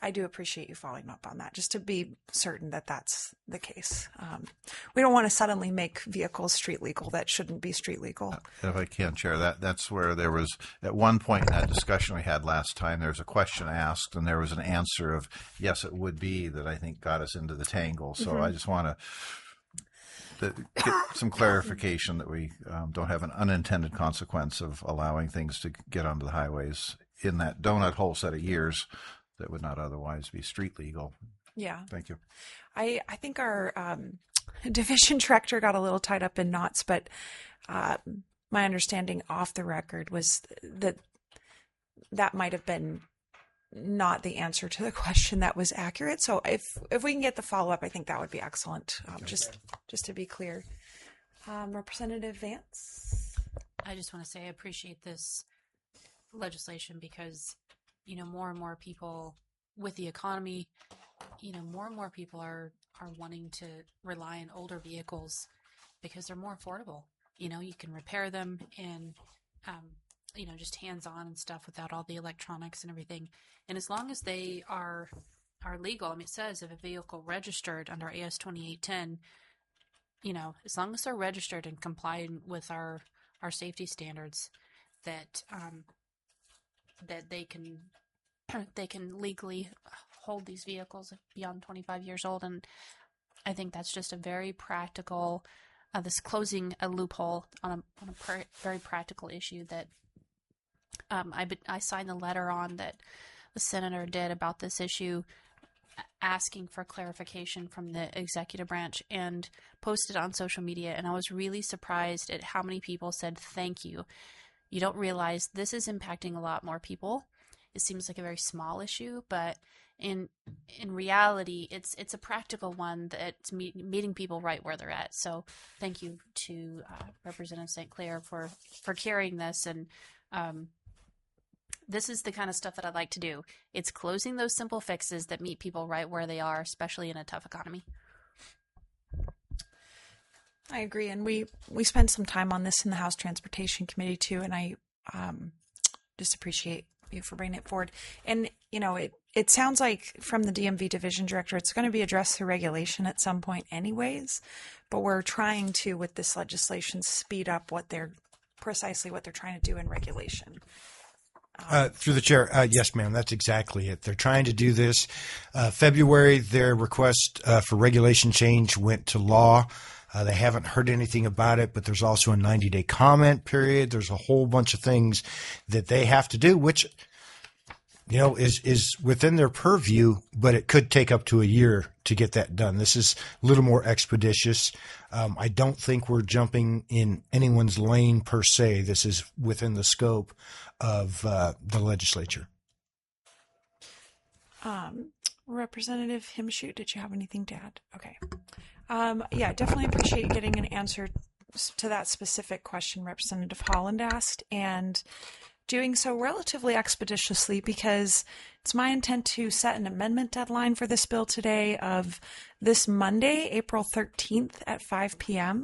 I do appreciate you following up on that, just to be certain that that's the case. We don't want to suddenly make vehicles street legal that shouldn't be street legal. If I can, Chair, that's where there was, at one point in that discussion we had last time, there was a question asked, and there was an answer of, yes, it would be, that I think got us into the tangle. So I just want to get some clarification that we don't have an unintended consequence of allowing things to get onto the highways in that donut hole set of years that would not otherwise be street legal. Yeah. Thank you. I think our division director got a little tied up in knots, but my understanding off the record was that might have been not the answer to the question that was accurate. So if we can get the follow-up, I think that would be excellent. Just to be clear. Representative Vance? I just want to say I appreciate this legislation because, more and more people with the economy, more and more people are wanting to rely on older vehicles because they're more affordable. You can repair them and, just hands-on and stuff without all the electronics and everything. And as long as they are legal, it says if a vehicle registered under AS 2810, as long as they're registered and complying with our safety standards, that they can legally hold these vehicles beyond 25 years old. And I think that's just a very practical, this closing a loophole on a very practical issue that I signed the letter on that the senator did about this issue, asking for clarification from the executive branch, and posted on social media. And I was really surprised at how many people said thank you. You don't realize this is impacting a lot more people. It seems like a very small issue, but in reality, it's a practical one that's meeting people right where they're at. So thank you to Representative St. Clair for carrying this. And this is the kind of stuff that I like to do. It's closing those simple fixes that meet people right where they are, especially in a tough economy. I agree, and we spent some time on this in the House Transportation Committee too, and I just appreciate you for bringing it forward. And it sounds like from the DMV division director, it's going to be addressed through regulation at some point, anyways. But we're trying to, with this legislation, speed up what they're trying to do in regulation. Through the chair, yes, ma'am, that's exactly it. They're trying to do this. February, their request for regulation change went to law. They haven't heard anything about it, but there's also a 90-day comment period. There's a whole bunch of things that they have to do, which, is within their purview, but it could take up to a year to get that done. This is a little more expeditious. I don't think we're jumping in anyone's lane per se. This is within the scope of the legislature. Representative Himshoot, did you have anything to add? Okay. Yeah, definitely appreciate getting an answer to that specific question Representative Holland asked, and doing so relatively expeditiously because it's my intent to set an amendment deadline for this bill today of this Monday, April 13th at 5 p.m.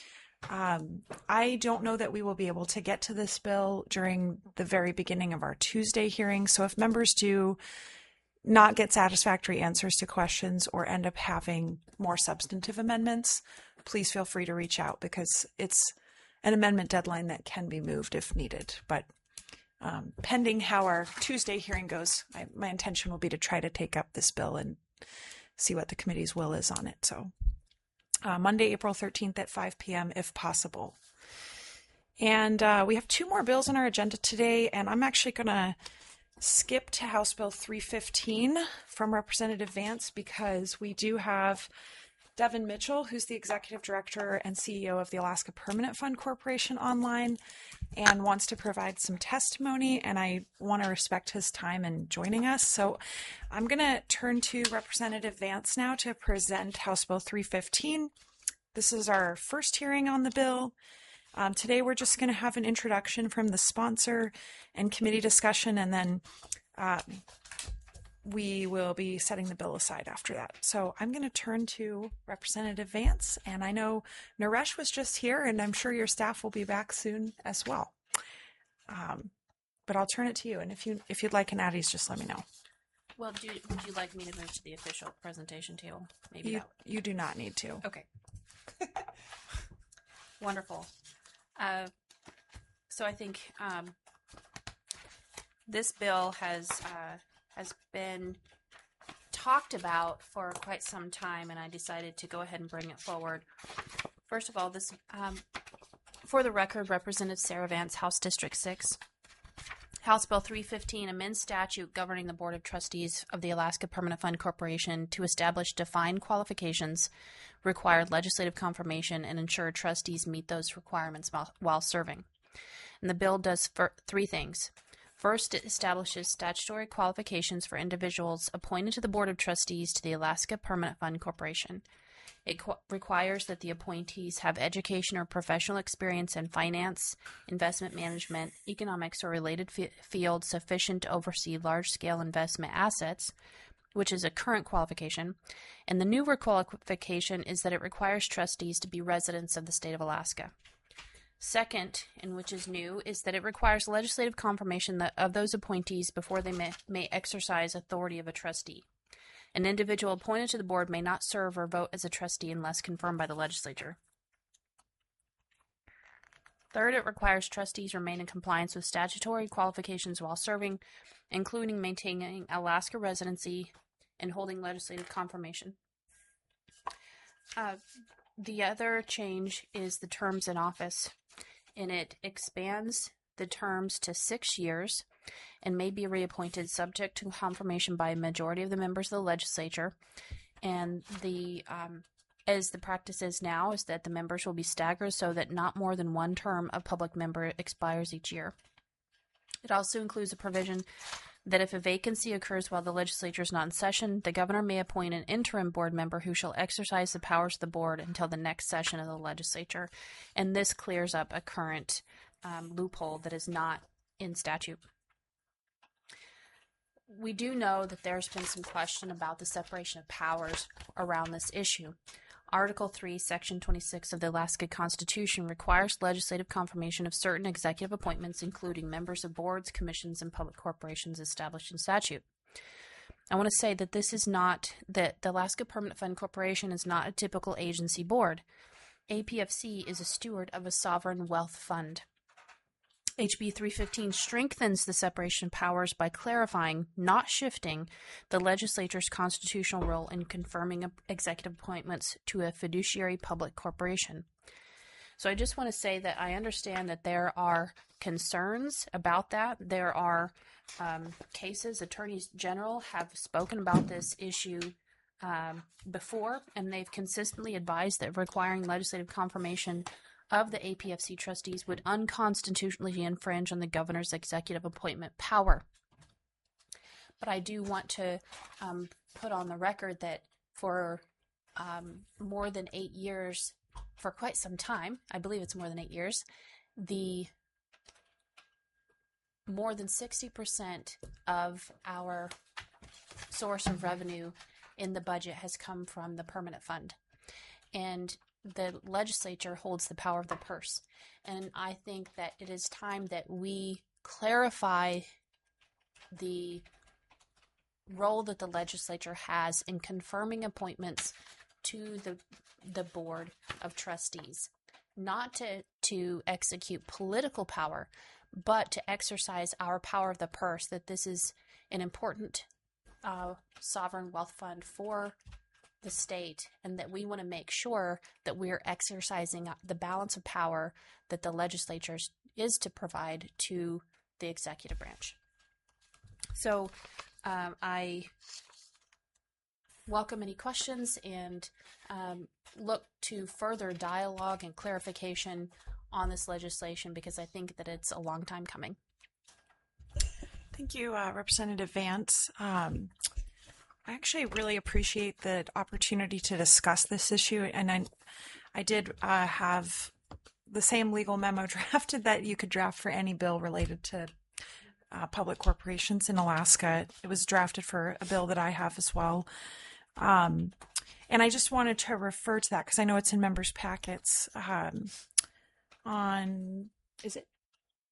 I don't know that we will be able to get to this bill during the very beginning of our Tuesday hearing. So if members do not get satisfactory answers to questions or end up having more substantive amendments, please feel free to reach out because it's an amendment deadline that can be moved if needed. But pending how our Tuesday hearing goes, my intention will be to try to take up this bill and see what the committee's will is on it. So Monday, April 13th at 5 p.m. if possible. And we have two more bills on our agenda today, and I'm actually going to skip to House Bill 315 from Representative Vance because we do have Devin Mitchell, who's the Executive Director and CEO of the Alaska Permanent Fund Corporation, online and wants to provide some testimony, and I want to respect his time in joining us. So I'm going to turn to Representative Vance now to present House Bill 315. This is our first hearing on the bill. Today we're just going to have an introduction from the sponsor and committee discussion, and then we will be setting the bill aside after that. So I'm going to turn to Representative Vance, and I know Naresh was just here, and I'm sure your staff will be back soon as well. But I'll turn it to you, and if you'd like an Addies, just let me know. Well, would you like me to move to the official presentation table? Maybe You do not need to. Okay. Wonderful. So I think this bill has been talked about for quite some time, and I decided to go ahead and bring it forward. First of all, this, for the record, Representative Sarah Vance, House District 6. House Bill 315 amends statute governing the Board of Trustees of the Alaska Permanent Fund Corporation to establish defined qualifications, required legislative confirmation, and ensure trustees meet those requirements while serving. And the bill does three things. First, it establishes statutory qualifications for individuals appointed to the Board of Trustees to the Alaska Permanent Fund Corporation. It requires that the appointees have education or professional experience in finance, investment management, economics, or related fields sufficient to oversee large-scale investment assets, which is a current qualification. And the newer qualification is that it requires trustees to be residents of the state of Alaska. Second, and which is new, is that it requires legislative confirmation of those appointees before they may exercise authority of a trustee. An individual appointed to the board may not serve or vote as a trustee unless confirmed by the legislature. Third, it requires trustees remain in compliance with statutory qualifications while serving, including maintaining Alaska residency and holding legislative confirmation. The other change is the terms in office, and it expands the terms to 6 years and may be reappointed subject to confirmation by a majority of the members of the legislature. And as the practice is now, is that the members will be staggered so that not more than one term of public member expires each year. It also includes a provision that if a vacancy occurs while the legislature is not in session, the governor may appoint an interim board member who shall exercise the powers of the board until the next session of the legislature. And this clears up a current loophole that is not in statute. We do know that there's been some question about the separation of powers around this issue. Article 3, Section 26 of the Alaska Constitution requires legislative confirmation of certain executive appointments, including members of boards, commissions, and public corporations established in statute. I want to say that that the Alaska Permanent Fund Corporation is not a typical agency board. APFC is a steward of a sovereign wealth fund. HB 315 strengthens the separation of powers by clarifying, not shifting, the legislature's constitutional role in confirming executive appointments to a fiduciary public corporation. So I just want to say that I understand that there are concerns about that. There are cases, attorneys general have spoken about this issue before, and they've consistently advised that requiring legislative confirmation of the APFC trustees would unconstitutionally infringe on the governor's executive appointment power. But I do want to put on the record that for more than 8 years, for quite some time, I believe it's more than 8 years, the more than 60% of our source of revenue in the budget has come from the permanent fund. And the legislature holds the power of the purse. And I think that it is time that we clarify the role that the legislature has in confirming appointments to the board of trustees, not to execute political power, but to exercise our power of the purse, that this is an important sovereign wealth fund for the state, and that we want to make sure that we're exercising the balance of power that the legislature is to provide to the executive branch. So I welcome any questions and look to further dialogue and clarification on this legislation, because I think that it's a long time coming. Thank you, Representative Vance. I actually really appreciate the opportunity to discuss this issue, and I did have the same legal memo drafted that you could draft for any bill related to public corporations in Alaska. It was drafted for a bill that I have as well. And I just wanted to refer to that because I know it's in members' packets is it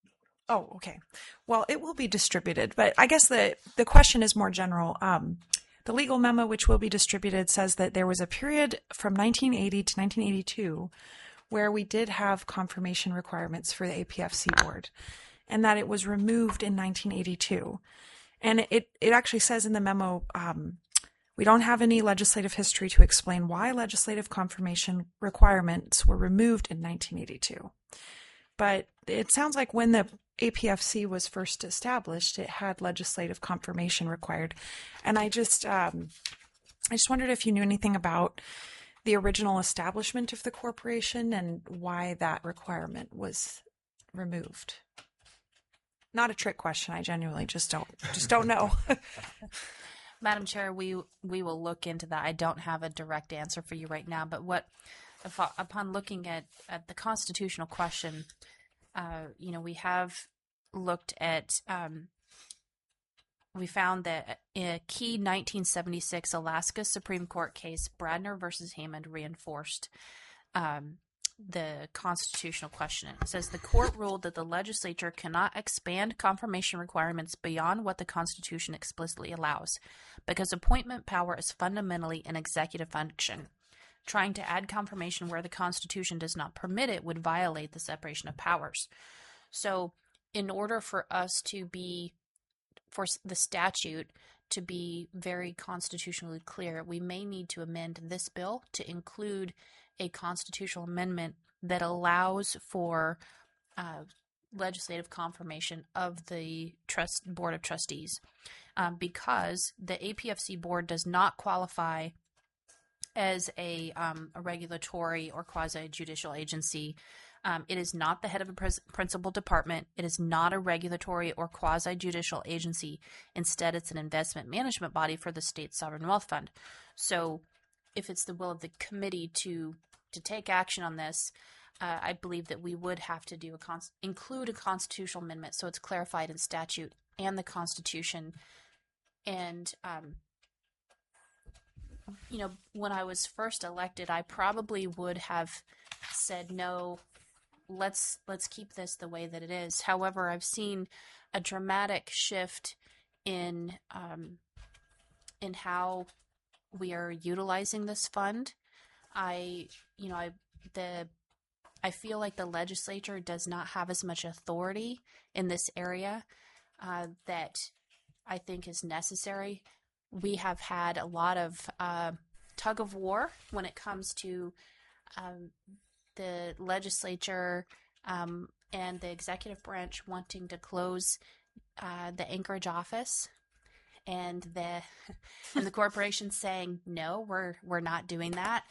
Oh, okay. Well, it will be distributed, but I guess the question is more general. The legal memo, which will be distributed, says that there was a period from 1980 to 1982 where we did have confirmation requirements for the APFC board, and that it was removed in 1982. And it actually says in the memo, we don't have any legislative history to explain why legislative confirmation requirements were removed in 1982. But it sounds like when the APFC was first established, it had legislative confirmation required. And I just wondered if you knew anything about the original establishment of the corporation and why that requirement was removed. Not a trick question. I genuinely just don't know. Madam Chair, we will look into that. I don't have a direct answer for you right now, but upon looking at the constitutional question, we have looked at, we found that in a key 1976 Alaska Supreme Court case, Bradner versus Hammond, reinforced the constitutional question. It says the court ruled that the legislature cannot expand confirmation requirements beyond what the Constitution explicitly allows, because appointment power is fundamentally an executive function. Trying to add confirmation where the Constitution does not permit it would violate the separation of powers. So in order for the statute to be very constitutionally clear, we may need to amend this bill to include a constitutional amendment that allows for legislative confirmation of the Board of Trustees, because the APFC board does not qualify as a regulatory or quasi-judicial agency. It is not the head of a principal department. It is not a regulatory or quasi-judicial agency. Instead, it's an investment management body for the state sovereign wealth fund. So if it's the will of the committee to take action on this, I believe that we would have to include a constitutional amendment so it's clarified in statute and the Constitution. And when I was first elected, I probably would have said no. Let's keep this the way that it is. However, I've seen a dramatic shift in how we are utilizing this fund. I feel like the legislature does not have as much authority in this area that I think is necessary. We have had a lot of tug of war when it comes to the legislature and the executive branch wanting to close the Anchorage office, and the corporation saying no, we're not doing that.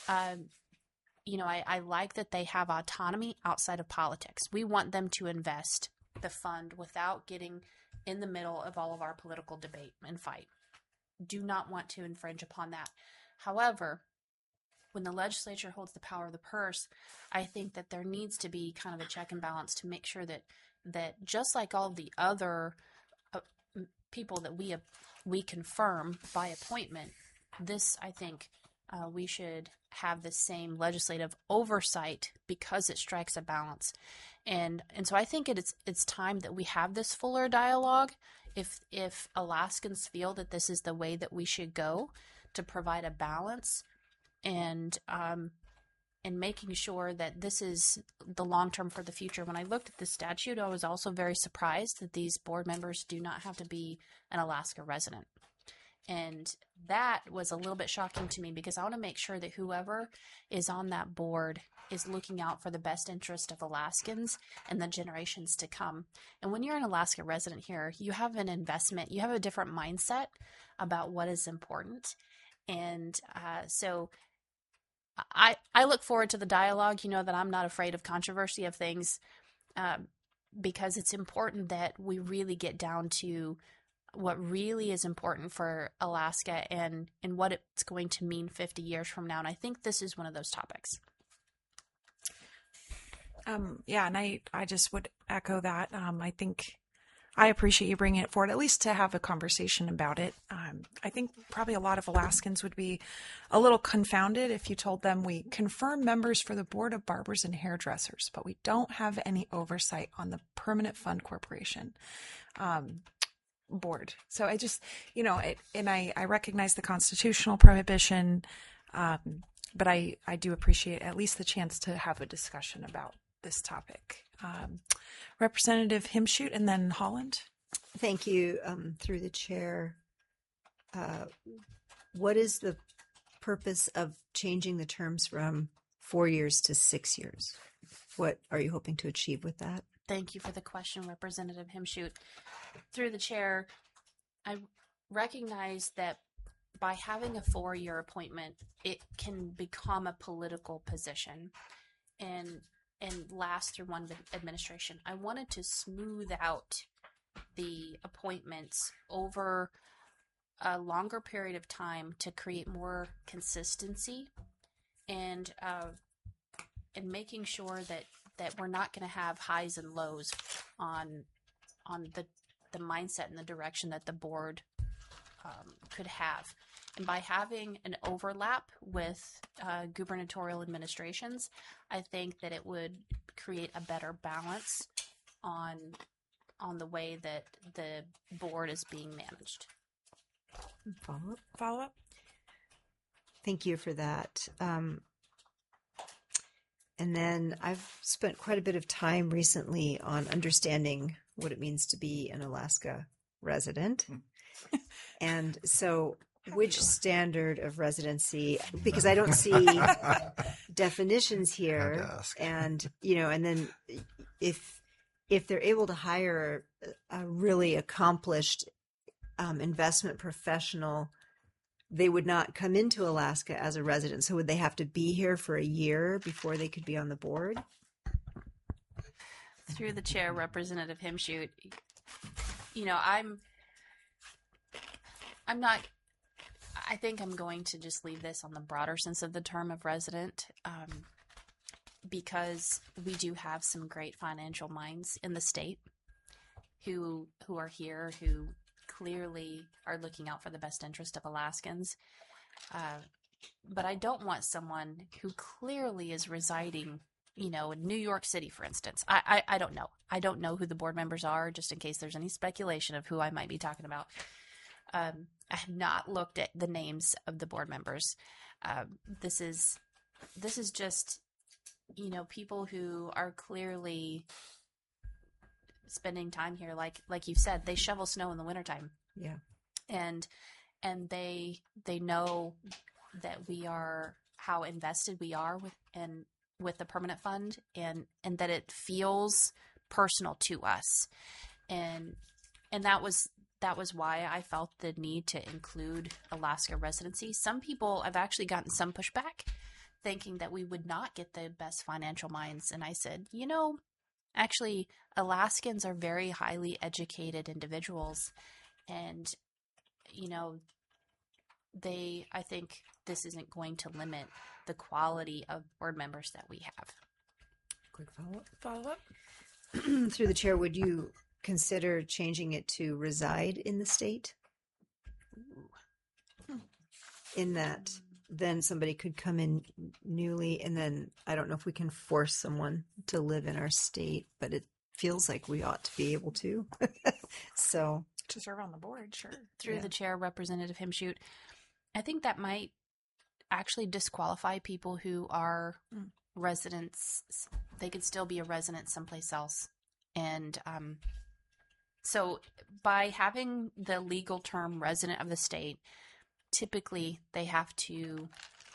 I like that they have autonomy outside of politics. We want them to invest the fund without getting in the middle of all of our political debate and fight. Do not want to infringe upon that. However, when the legislature holds the power of the purse, I think that there needs to be kind of a check and balance to make sure that just like all of the other people that we confirm by appointment, this, I think, we should have the same legislative oversight because it strikes a balance. And so I think it's time that we have this fuller dialogue. If Alaskans feel that this is the way that we should go to provide a balance and making sure that this is the long term for the future. When I looked at the statute, I was also very surprised that these board members do not have to be an Alaska resident. And that was a little bit shocking to me because I want to make sure that whoever is on that board is looking out for the best interest of Alaskans and the generations to come. And when you're an Alaska resident here, you have an investment, you have a different mindset about what is important. And so I look forward to the dialogue. You know that I'm not afraid of controversy of things because it's important that we really get down to what really is important for Alaska and what it's going to mean 50 years from now. And I think this is one of those topics. Yeah, and I just would echo that. I think I appreciate you bringing it forward, at least to have a conversation about it. I think probably a lot of Alaskans would be a little confounded if you told them we confirm members for the Board of Barbers and Hairdressers, but we don't have any oversight on the Permanent Fund Corporation board. So I just, I recognize the constitutional prohibition, but I do appreciate at least the chance to have a discussion about this topic. Representative Himshoot and then Holland. Thank you. Through the chair, what is the purpose of changing the terms from 4 years to 6 years? What are you hoping to achieve with that? Thank you for the question, Representative Himshoot. Through the chair, I recognize that by having a 4-year appointment, it can become a political position and last through one administration. I wanted to smooth out the appointments over a longer period of time to create more consistency and making sure that we're not going to have highs and lows on the mindset and the direction that the board could have. And by having an overlap with gubernatorial administrations, I think that it would create a better balance on the way that the board is being managed. Follow up. Thank you for that. And then I've spent quite a bit of time recently on understanding what it means to be an Alaska resident. And so which standard of residency, because I don't see definitions here. And, and then if they're able to hire a really accomplished investment professional, they would not come into Alaska as a resident. So would they have to be here for a year before they could be on the board? Through the chair, Representative Himshoot, I think I'm going to just leave this on the broader sense of the term of resident, because we do have some great financial minds in the state who are here, who clearly are looking out for the best interest of Alaskans. But I don't want someone who clearly is residing, in New York City, for instance. I don't know. I don't know who the board members are, just in case there's any speculation of who I might be talking about. I have not looked at the names of the board members. This is just, people who are clearly spending time here. Like you said, they shovel snow in the wintertime. Yeah. And they know that we are, how invested we are with the permanent fund, and that it feels personal to us. And that was why I felt the need to include Alaska residency. Some people, I've actually gotten some pushback thinking that we would not get the best financial minds. And I said, actually, Alaskans are very highly educated individuals. And, I think this isn't going to limit the quality of board members that we have. Quick follow-up. Follow-up. Through the chair, would you consider changing it to reside in the state? In that, then somebody could come in newly, and then I don't know if we can force someone to live in our state, but it feels like we ought to be able to. So To serve on the board, sure. Through the chair, Representative Himshoot, I think that might actually disqualify people who are residents. They could still be a resident someplace else. And so by having the legal term resident of the state, typically they have to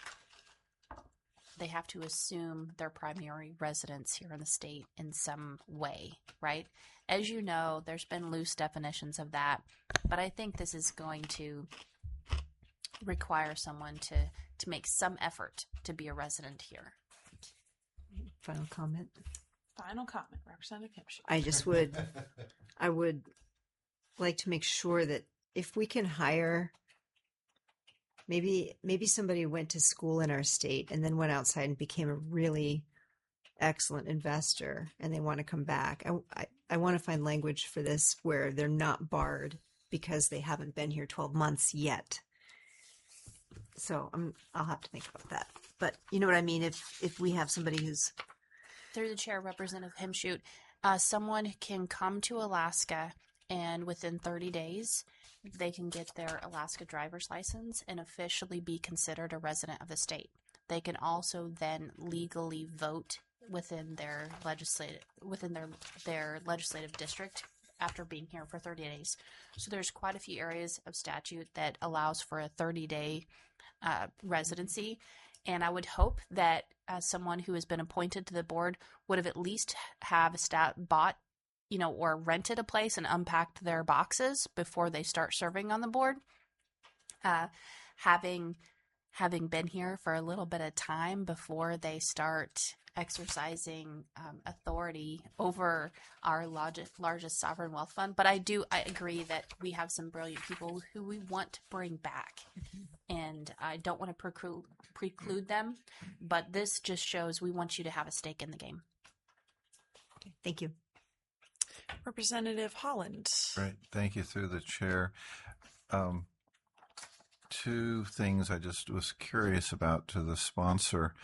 assume their primary residence here in the state in some way, right? As you know, there's been loose definitions of that, but I think this is going to require someone to make some effort to be a resident here. Final comment. Representative Himshoot. I would like to make sure that if we can hire, maybe somebody went to school in our state and then went outside and became a really excellent investor and they want to come back. I want to find language for this where they're not barred because they haven't been here 12 months yet. So I'll have to think about that. But you know what I mean? If we have somebody who's... Through the chair, Representative Himshoot, someone can come to Alaska and within 30 days, they can get their Alaska driver's license and officially be considered a resident of the state. They can also then legally vote within their legislative district after being here for 30 days. So there's quite a few areas of statute that allows for a 30-day residency. And I would hope that someone who has been appointed to the board would have at least have bought, or rented a place and unpacked their boxes before they start serving on the board. Having been here for a little bit of time before they start exercising authority over our largest sovereign wealth fund. But I agree that we have some brilliant people who we want to bring back. And I don't want to preclude them, but this just shows we want you to have a stake in the game. Okay, thank you. Representative Holland. Right. Thank you, through the chair. Two things I just was curious about to the sponsor.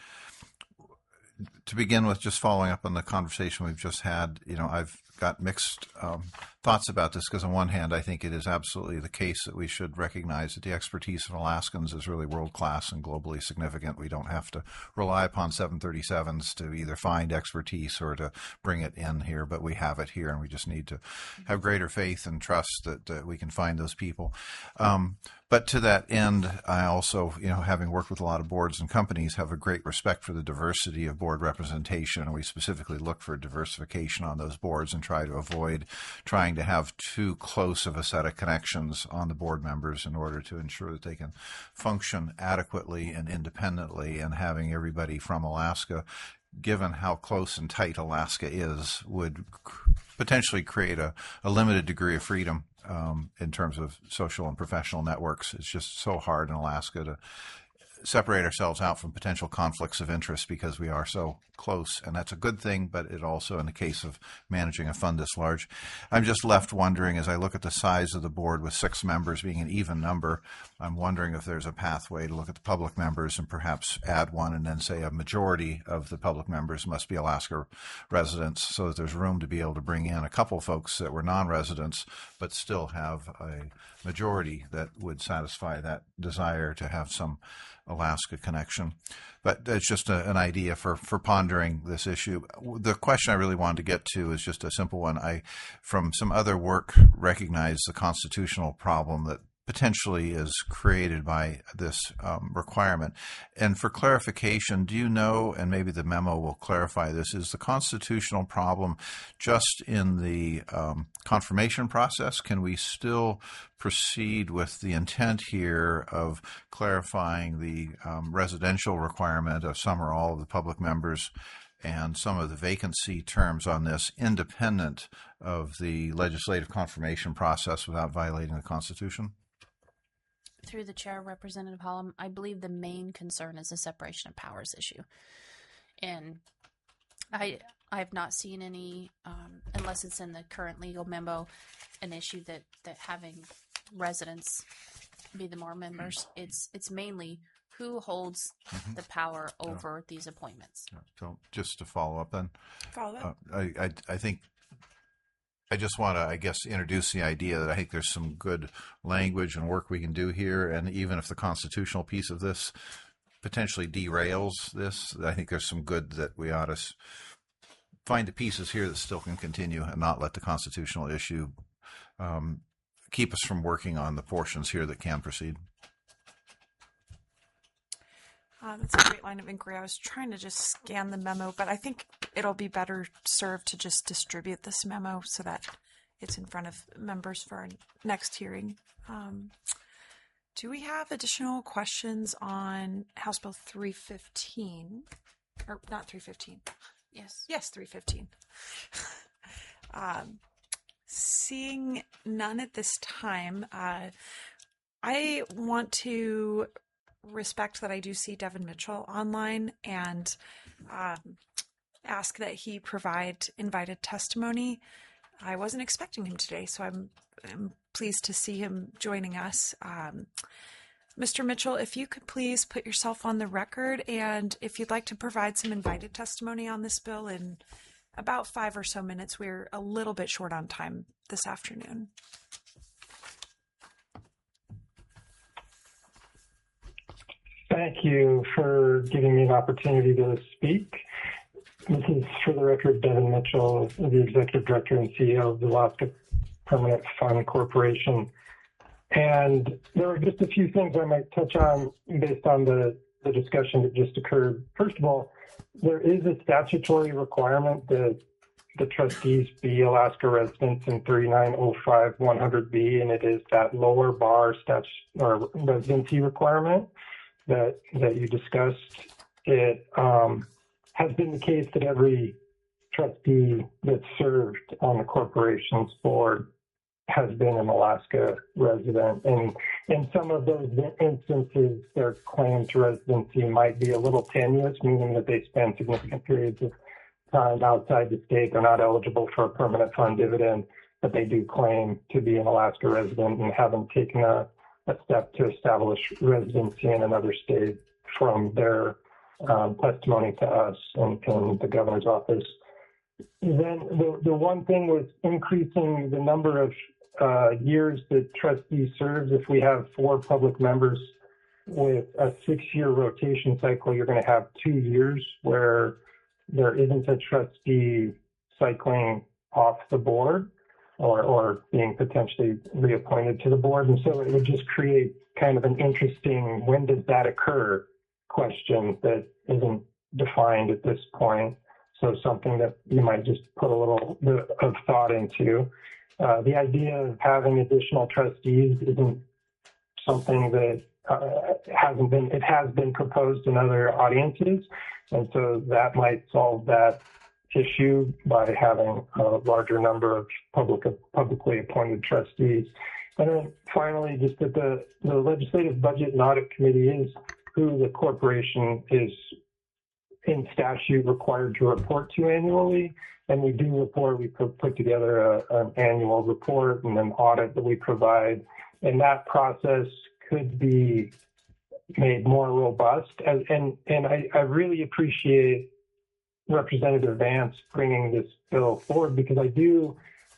To begin with, just following up on the conversation we've just had, I've got mixed thoughts about this because on one hand, I think it is absolutely the case that we should recognize that the expertise of Alaskans is really world-class and globally significant. We don't have to rely upon 737s to either find expertise or to bring it in here, but we have it here, and we just need to have greater faith and trust that we can find those people. But to that end, I also, having worked with a lot of boards and companies, have a great respect for the diversity of board representation, and we specifically look for diversification on those boards and try to avoid trying to have too close of a set of connections on the board members in order to ensure that they can function adequately and independently, and having everybody from Alaska, given how close and tight Alaska is, would potentially create a limited degree of freedom in terms of social and professional networks. It's just so hard in Alaska to separate ourselves out from potential conflicts of interest because we are so close, and that's a good thing, but it also, in the case of managing a fund this large, I'm just left wondering, as I look at the size of the board with 6 members being an even number, I'm wondering if there's a pathway to look at the public members and perhaps add one and then say a majority of the public members must be Alaska residents, so that there's room to be able to bring in a couple folks that were non-residents but still have a majority that would satisfy that desire to have some Alaska connection. But it's just an idea for pondering this issue. The question I really wanted to get to is just a simple one. I, from some other work, recognize the constitutional problem that potentially is created by this requirement. And for clarification, do you know, and maybe the memo will clarify this, is the constitutional problem just in the confirmation process? Can we still proceed with the intent here of clarifying the residential requirement of some or all of the public members and some of the vacancy terms on this, independent of the legislative confirmation process, without violating the Constitution? Through the chair, Representative Hollum, I believe the main concern is the separation of powers issue. And I have not seen any, unless it's in the current legal memo, an issue that having residents be the more members. It's mainly who holds the power over these appointments. So just to follow up then. Follow up. I think I just want to, introduce the idea that I think there's some good language and work we can do here. And even if the constitutional piece of this potentially derails this, I think there's some good that we ought to find the pieces here that still can continue and not let the constitutional issue keep us from working on the portions here that can proceed. That's a great line of inquiry. I was trying to just scan the memo, but I think it'll be better served to just distribute this memo so that it's in front of members for our next hearing. Do we have additional questions on House Bill 315? Or not 315? Yes. Yes, 315. Seeing none at this time, I want to respect that I do see Devin Mitchell online and ask that he provide invited testimony. I wasn't expecting him today, so I'm pleased to see him joining us. Mr. Mitchell, if you could please put yourself on the record, and if you'd like to provide some invited testimony on this bill in about 5 or so minutes. We're a little bit short on time this afternoon. Thank you for giving me an opportunity to speak. This is, for the record, Devin Mitchell, the Executive Director and CEO of the Alaska Permanent Fund Corporation. And there are just a few things I might touch on based on the discussion that just occurred. First of all, there is a statutory requirement that the trustees be Alaska residents in 3905-100B, and it is that lower bar or residency requirement that you discussed. It has been the case that every trustee that served on the corporation's board has been an Alaska resident. And in some of those instances, their claim to residency might be a little tenuous, meaning that they spend significant periods of time outside the state. They're not eligible for a permanent fund dividend, but they do claim to be an Alaska resident and haven't taken a step to establish residency in another state from their testimony to us and the governor's office. Then the one thing was increasing the number of years that trustees serves. If we have 4 public members with a 6-year rotation cycle, you're going to have 2 years where there isn't a trustee cycling off the board or being potentially reappointed to the board. And so it would just create kind of an interesting when does that occur question that isn't defined at this point. So something that you might just put a little bit of thought into. The idea of having additional trustees isn't something that it has been proposed in other audiences. And so that might solve that issue by having a larger number of publicly appointed trustees. And then finally, just that the Legislative Budget and Audit Committee is who the corporation is in statute required to report to annually. And we do report, we put together an annual report and an audit that we provide. And that process could be made more robust. And I really appreciate Representative Vance bringing this bill forward, because I do,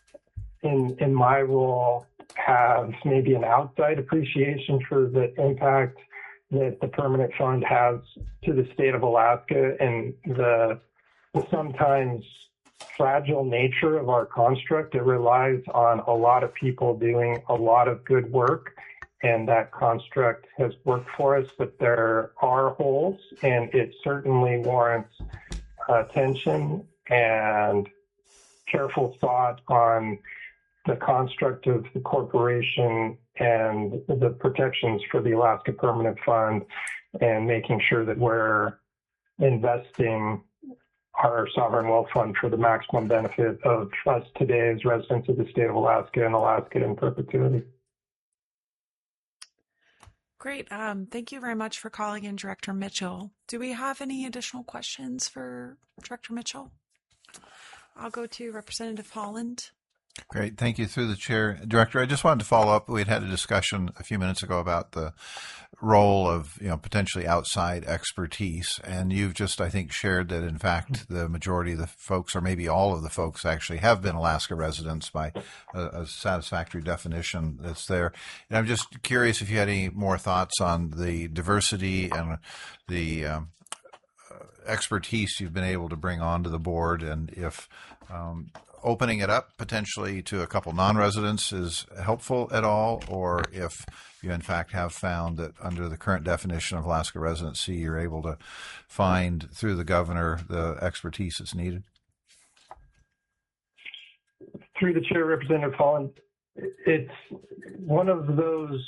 in my role, have maybe an outside appreciation for the impact that the permanent fund has to the state of Alaska and the sometimes fragile nature of our construct. It relies on a lot of people doing a lot of good work, and that construct has worked for us, but there are holes, and it certainly warrants attention and careful thought on the construct of the corporation and the protections for the Alaska Permanent Fund, and making sure that we're investing our sovereign wealth fund for the maximum benefit of us today as residents of the state of Alaska and Alaska in perpetuity. Great. Thank you very much for calling in, Director Mitchell. Do we have any additional questions for Director Mitchell? I'll go to Representative Holland. Great. Thank you. Through the chair. Director, I just wanted to follow up. We had a discussion a few minutes ago about the role of, potentially outside expertise. And you've just, I think, shared that, in fact, the majority of the folks, or maybe all of the folks, actually have been Alaska residents by a satisfactory definition that's there. And I'm just curious if you had any more thoughts on the diversity and the expertise you've been able to bring onto the board, and if opening it up potentially to a couple non-residents is helpful at all, or if you in fact have found that under the current definition of Alaska residency, you're able to find through the governor the expertise that's needed. Through the chair, Representative Holland, it's one of those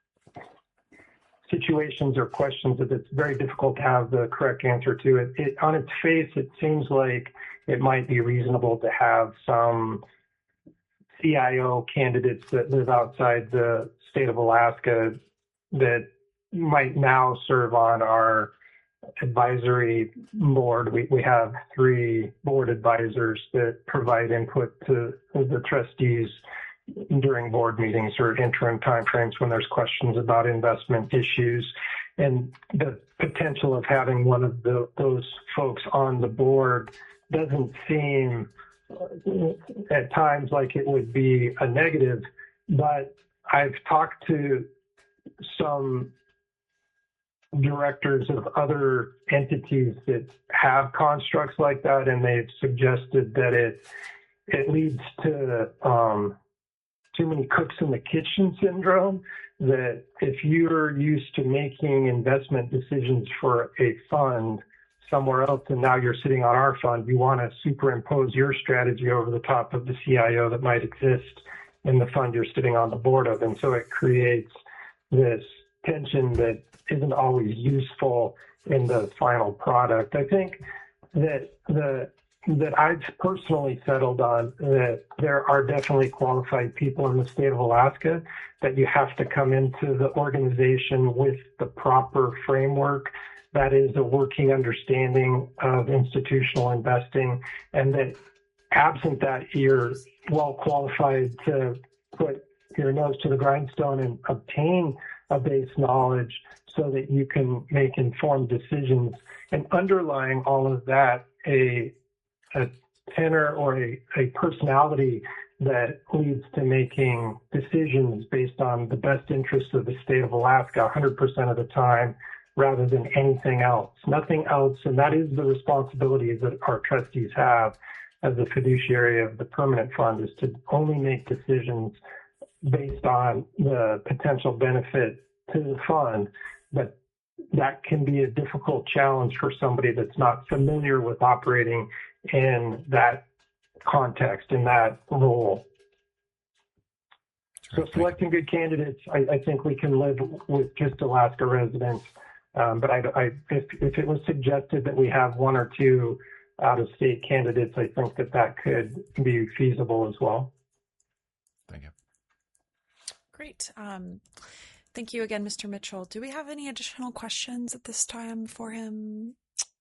situations or questions that it's very difficult to have the correct answer to. It on its face, it seems like it might be reasonable to have some CIO candidates that live outside the state of Alaska that might now serve on our advisory board. We have 3 board advisors that provide input to the trustees during board meetings or interim timeframes when there's questions about investment issues. And the potential of having one of those folks on the board doesn't seem at times like it would be a negative, but I've talked to some directors of other entities that have constructs like that, and they've suggested that it leads to too many cooks in the kitchen syndrome, that if you're used to making investment decisions for a fund somewhere else and now you're sitting on our fund, you want to superimpose your strategy over the top of the CIO that might exist in the fund you're sitting on the board of. And so it creates this tension that isn't always useful in the final product. I think that I've personally settled on that there are definitely qualified people in the state of Alaska, that you have to come into the organization with the proper framework, that is a working understanding of institutional investing, and that absent that, you're well qualified to put your nose to the grindstone and obtain a base knowledge so that you can make informed decisions. And underlying all of that, a tenor or a personality that leads to making decisions based on the best interests of the state of Alaska 100% of the time, rather than anything else, nothing else. And that is the responsibility that our trustees have as the fiduciary of the permanent fund, is to only make decisions based on the potential benefit to the fund. But that can be a difficult challenge for somebody that's not familiar with operating in that context, in that role. So selecting good candidates, I think we can live with just Alaska residents. But if it was suggested that we have 1 or 2 out-of-state candidates, I think that could be feasible as well. Thank you. Great. Thank you again, Mr. Mitchell. Do we have any additional questions at this time for him?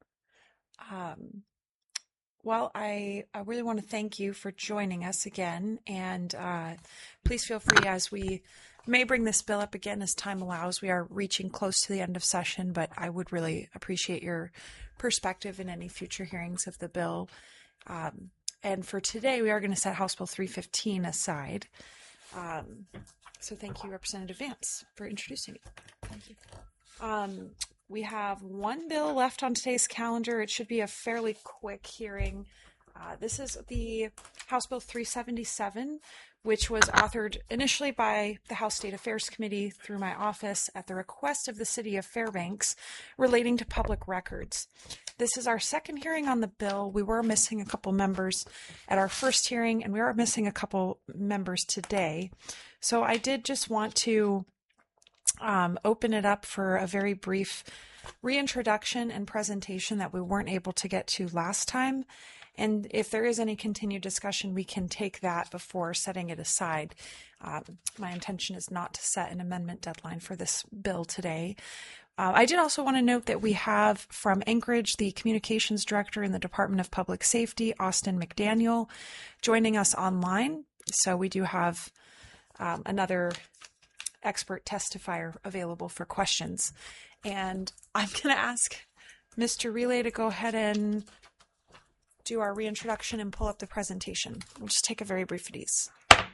Well, I really want to thank you for joining us again, and please feel free, as we may bring this bill up again as time allows. We are reaching close to the end of session, but I would really appreciate your perspective in any future hearings of the bill. And for today, we are going to set House Bill 315 aside. So thank you, Representative Vance, for introducing it. Thank you. We have 1 bill left on today's calendar. It should be a fairly quick hearing. This is the House Bill 377, which was authored initially by the House State Affairs Committee through my office at the request of the City of Fairbanks, relating to public records. This is our second hearing on the bill. We were missing a couple members at our first hearing, and we are missing a couple members today. So I did just want to open it up for a very brief reintroduction and presentation that we weren't able to get to last time. And if there is any continued discussion, we can take that before setting it aside. My intention is not to set an amendment deadline for this bill today. I did also want to note that we have from Anchorage the Communications Director in the Department of Public Safety, Austin McDaniel, joining us online. So we do have another expert testifier available for questions. And I'm going to ask Mr. Relay to go ahead and do our reintroduction and pull up the presentation. We'll just take a very brief of these.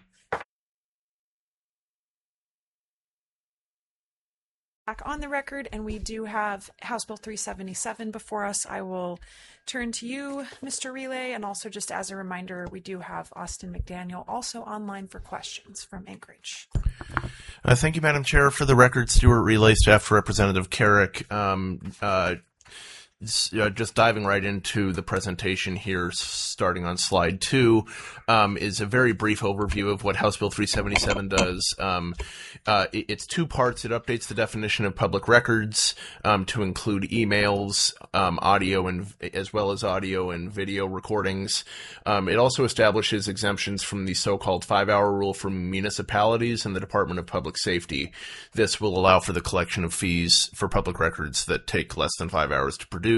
Back on the record, and we do have House Bill 377 before us. I will turn to you, Mr. Relay, and also just as a reminder, we do have Austin McDaniel also online for questions from Anchorage. Thank you, Madam Chair. For the record, Stuart Relay, staff for Representative Carrick. just diving right into the presentation here, starting on slide 2, is a very brief overview of what House Bill 377 does. It's 2 parts. It updates the definition of public records to include emails, audio, and as well as audio and video recordings. It also establishes exemptions from the so-called 5-hour rule for municipalities and the Department of Public Safety. This will allow for the collection of fees for public records that take less than 5 hours to produce.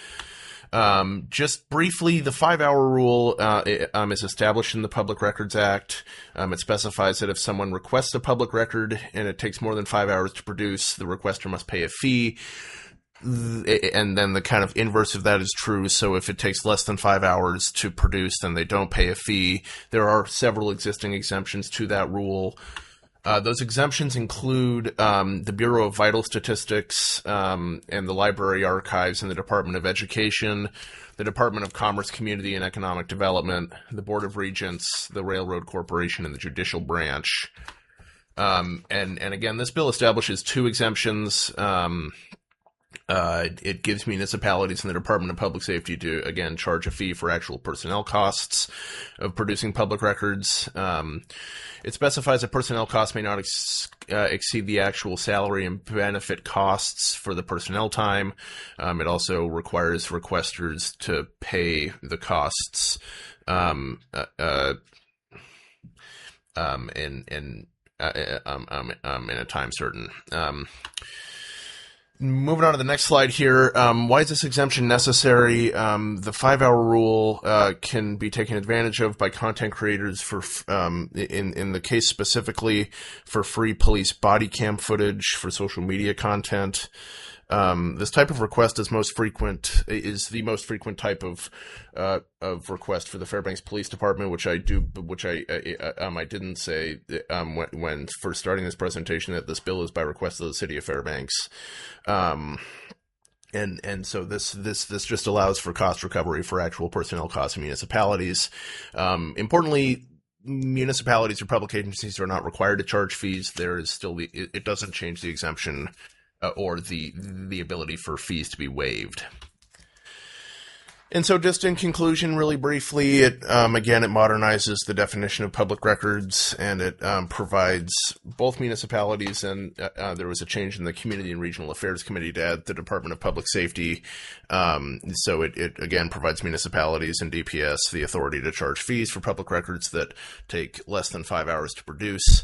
Just briefly, the 5-hour rule is established in the Public Records Act. It specifies that if someone requests a public record and it takes more than 5 hours to produce, the requester must pay a fee. And then the kind of inverse of that is true. So if it takes less than 5 hours to produce, then they don't pay a fee. There are several existing exemptions to that rule. Those exemptions include the Bureau of Vital Statistics and the Library Archives and the Department of Education, the Department of Commerce, Community and Economic Development, the Board of Regents, the Railroad Corporation, and the Judicial Branch. And again, this bill establishes 2 exemptions. It gives municipalities and the Department of Public Safety to, again, charge a fee for actual personnel costs of producing public records. It specifies that personnel costs may not exceed the actual salary and benefit costs for the personnel time. It also requires requesters to pay the costs in a time certain. Moving on to the next slide here, why is this exemption necessary? The 5-hour rule can be taken advantage of by content creators for, in the case specifically, for free police body cam footage for social media content. This type of request is the most frequent type of request for the Fairbanks Police Department, which I didn't say when first starting this presentation that this bill is by request of the City of Fairbanks. And so this just allows for cost recovery for actual personnel costs in municipalities. Importantly, municipalities or public agencies are not required to charge fees. There is still it doesn't change the exemption or the ability for fees to be waived. And so just in conclusion, really briefly, it modernizes the definition of public records, and it provides both municipalities and there was a change in the Community and Regional Affairs Committee to add the Department of Public Safety. So it again provides municipalities and DPS the authority to charge fees for public records that take less than 5 hours to produce.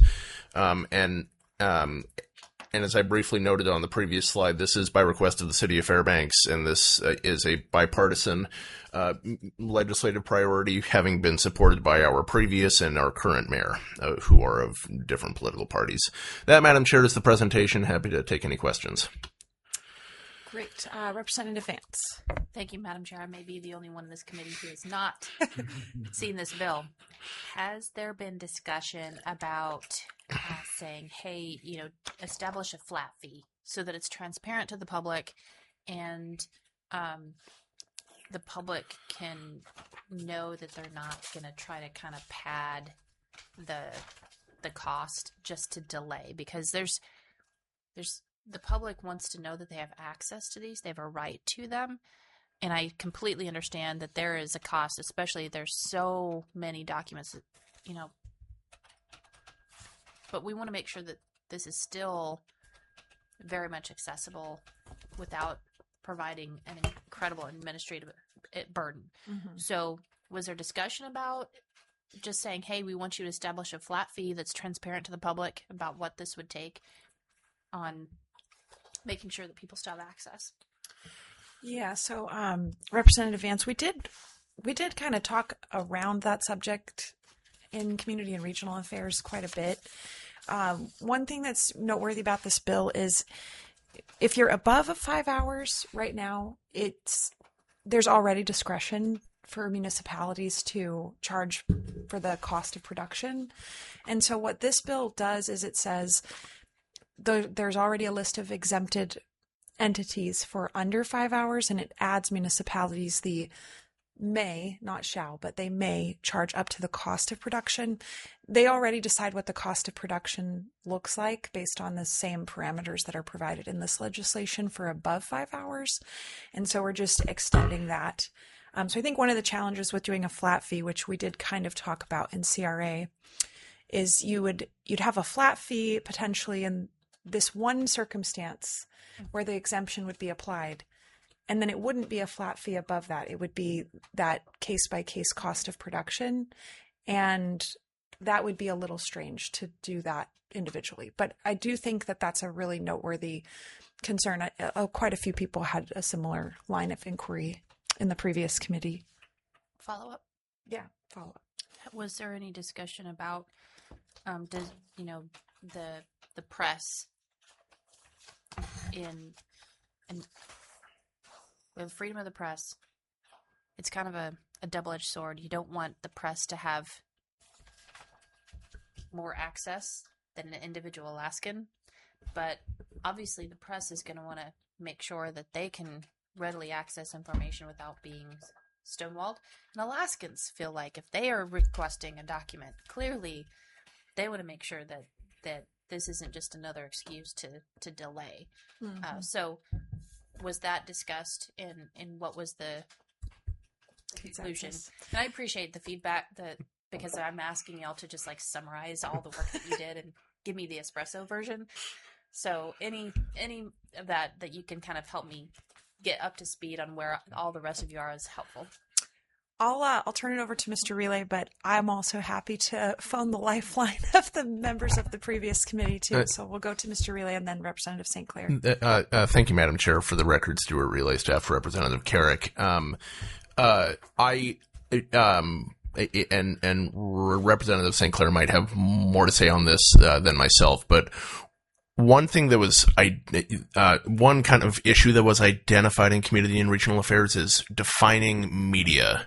And as I briefly noted on the previous slide, this is by request of the City of Fairbanks, and this is a bipartisan legislative priority, having been supported by our previous and our current mayor, who are of different political parties. That, Madam Chair, is the presentation. Happy to take any questions. Great. Representative Vance. Thank you, Madam Chair. I may be the only one in this committee who has not seen this bill. Has there been discussion about saying, hey, establish a flat fee so that it's transparent to the public and the public can know that they're not going to try to kind of pad the cost just to delay? Because there's the public wants to know that they have access to these. They have a right to them. And I completely understand that there is a cost, especially there's so many documents that, but we want to make sure that this is still very much accessible without providing an incredible administrative burden. Mm-hmm. So was there discussion about just saying, hey, we want you to establish a flat fee that's transparent to the public about what this would take on making sure that people still have access? Yeah, so Representative Vance, we did kind of talk around that subject in Community and Regional Affairs quite a bit. One thing that's noteworthy about this bill is if you're above 5 hours right now, there's already discretion for municipalities to charge for the cost of production. And so what this bill does is it says there's already a list of exempted entities for under 5 hours, and it adds municipalities the may, not shall, but they may charge up to the cost of production. They already decide what the cost of production looks like based on the same parameters that are provided in this legislation for above 5 hours. And so we're just extending that. So I think one of the challenges with doing a flat fee, which we did kind of talk about in CRA, is you'd have a flat fee potentially in this one circumstance where the exemption would be applied. And then it wouldn't be a flat fee above that. It would be that case-by-case cost of production. And that would be a little strange to do that individually. But I do think that that's a really noteworthy concern. Quite a few people had a similar line of inquiry in the previous committee. Follow up? Yeah, follow up. Was there any discussion about the press in with freedom of the press? It's kind of a double-edged sword. You don't want the press to have more access than an individual Alaskan, but obviously the press is going to want to make sure that they can readily access information without being stonewalled. And Alaskans feel like if they are requesting a document, clearly they want to make sure that this isn't just another excuse to delay. Mm-hmm. So was that discussed in what was the conclusion? And I appreciate the feedback because I'm asking y'all to just like summarize all the work that you did and give me the espresso version. So any of that you can kind of help me get up to speed on where all the rest of you are is helpful. I'll turn it over to Mr. Relay, but I'm also happy to phone the lifeline of the members of the previous committee too. So we'll go to Mr. Relay and then Representative St. Clair. Thank you, Madam Chair. For the record, Stuart Relay, staff Representative Carrick. And Representative St. Clair might have more to say on this than myself, but one thing that was one kind of issue that was identified in Community and Regional Affairs is defining media.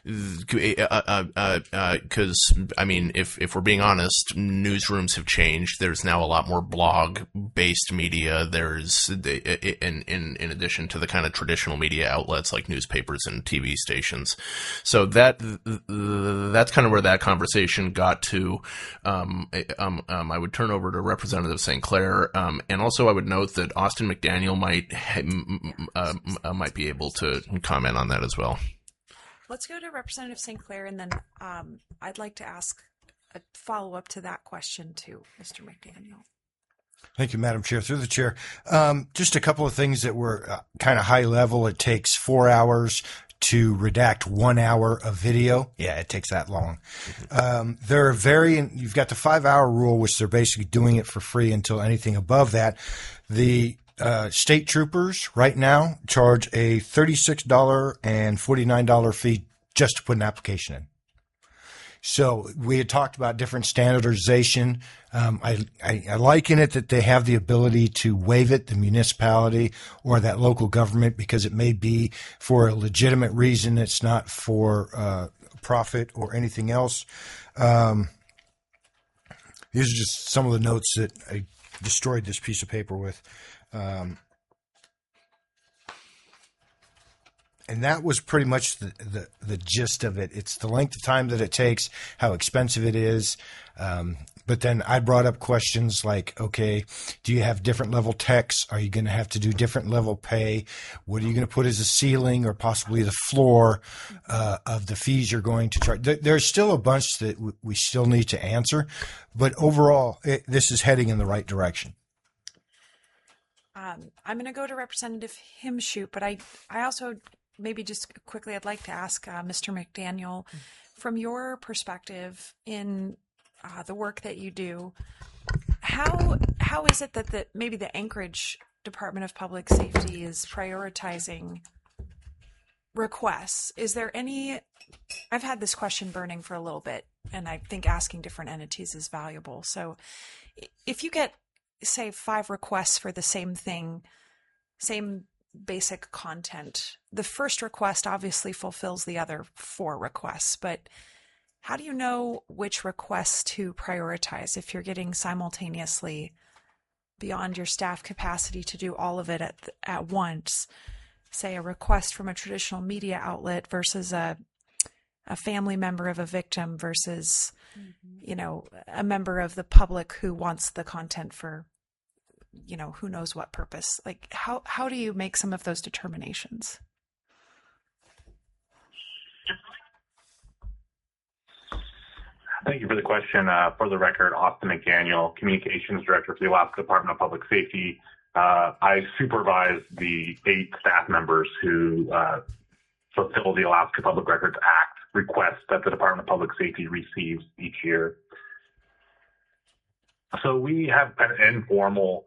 Because I mean, if we're being honest, newsrooms have changed. There's now a lot more blog-based media. There's in addition to the kind of traditional media outlets like newspapers and TV stations. So that's kind of where that conversation got to. I would turn over to Representative St. Clair, and also I would note that Austin McDaniel might be able to comment on that as well. Let's go to Representative St. Clair, and then I'd like to ask a follow-up to that question too, Mr. McDaniel. Thank you, Madam Chair. Through the chair, just a couple of things that were kind of high level. It takes 4 hours to redact 1 hour of video. Yeah, it takes that long. You've got the 5 hour rule, which they're basically doing it for free until anything above that. The state troopers right now charge a $36 and $49 fee just to put an application in. So we had talked about different standardization. I liken it that they have the ability to waive it, the municipality or that local government, because it may be for a legitimate reason. It's not for profit or anything else. These are just some of the notes that I destroyed this piece of paper with. And that was pretty much the gist of it. It's the length of time that it takes, how expensive it is. But then I brought up questions like, okay, do you have different level techs? Are you going to have to do different level pay? What are you going to put as a ceiling or possibly the floor of the fees you're going to charge? There's still a bunch that we still need to answer. But overall, this is heading in the right direction. I'm going to go to Representative Himshoot, but I also maybe just quickly I'd like to ask Mr. McDaniel, from your perspective in the work that you do, how is it that maybe the Anchorage Department of Public Safety is prioritizing requests? Is there any? I've had this question burning for a little bit, and I think asking different entities is valuable. So if you get, say, 5 requests for the same thing, same basic content, the first request obviously fulfills the other 4 requests, but how do you know which requests to prioritize if you're getting simultaneously beyond your staff capacity to do all of it at once? say, a request from a traditional media outlet versus a family member of a victim versus, you know, a member of the public who wants the content for, you know, who knows what purpose. Like, how do you make some of those determinations? Thank you for the question. For the record, Austin McDaniel, Communications Director for the Alaska Department of Public Safety. I supervise the 8 staff members who fulfill the Alaska Public Records Act requests that the Department of Public Safety receives each year. So we have an informal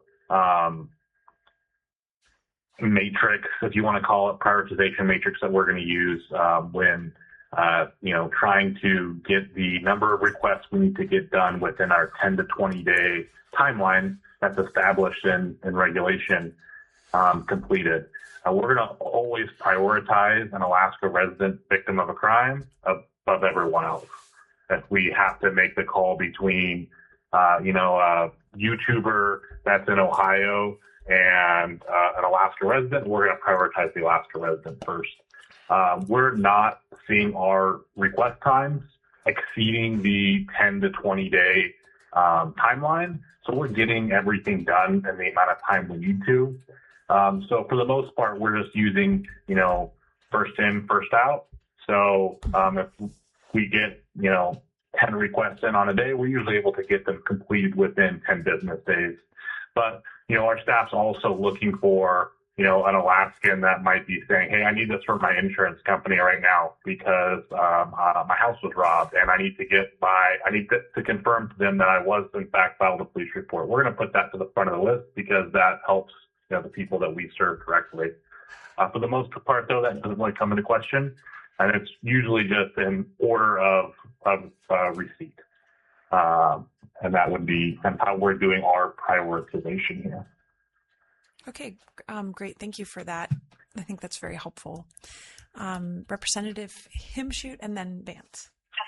matrix, if you want to call it, prioritization matrix that we're going to use when trying to get the number of requests we need to get done within our 10 to 20 day timeline that's established in regulation completed. We're going to always prioritize an Alaska resident victim of a crime above everyone else. If we have to make the call between, a YouTuber that's in Ohio and an Alaska resident, we're going to prioritize the Alaska resident first. We're not seeing our request times exceeding the 10 to 20 day timeline. So we're getting everything done in the amount of time we need to. So for the most part, we're just using, first in, first out. So if we get, 10 requests in on a day, we're usually able to get them completed within 10 business days. But, our staff's also looking for, an Alaskan that might be saying, hey, I need this from my insurance company right now because my house was robbed and I need to confirm to them that I was in fact filed a police report. We're going to put that to the front of the list because that helps the people that we serve directly. For the most part, though, that doesn't really come into question, and it's usually just in order of receipt. And that would be how we're doing our prioritization here. Okay, great. Thank you for that. I think that's very helpful. Representative Himshoot and then Vance.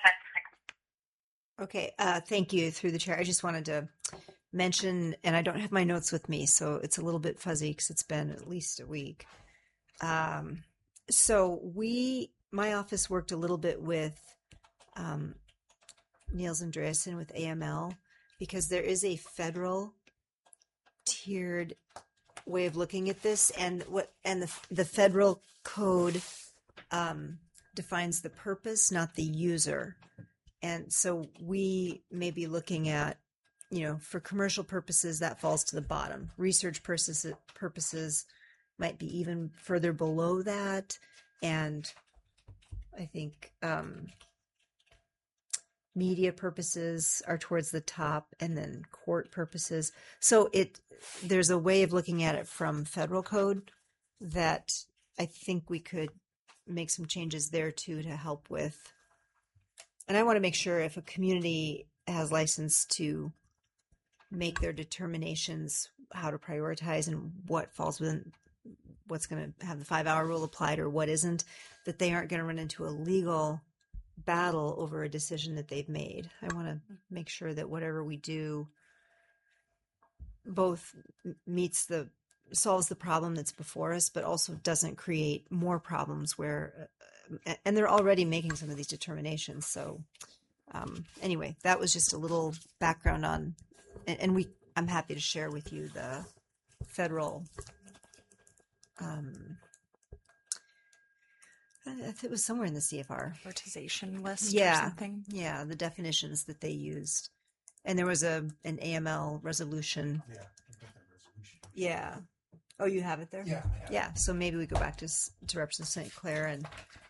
Okay, thank you through the chair. I just wanted to mention, and I don't have my notes with me, so it's a little bit fuzzy because it's been at least a week. My office worked a little bit with Niels Andreasen with AML because there is a federal tiered way of looking at this, and the federal code defines the purpose, not the user. And so we may be looking at, for commercial purposes, that falls to the bottom. Research purposes might be even further below that. And I think media purposes are towards the top, and then court purposes. So there's a way of looking at it from federal code that I think we could make some changes there too to help with. And I want to make sure if a community has license to make their determinations how to prioritize and what falls within what's going to have the 5-hour rule applied or what isn't, that they aren't going to run into a legal battle over a decision that they've made. I want to make sure that whatever we do both solves the problem that's before us, but also doesn't create more problems and they're already making some of these determinations. So anyway, that was just a little background on, and I'm happy to share with you the federal, it was somewhere in the CFR prioritization list or something. Yeah, the definitions that they used. And there was an AML resolution. Yeah. Oh, you have it there? Yeah. Yeah. So maybe we go back to Representative St. Clair and.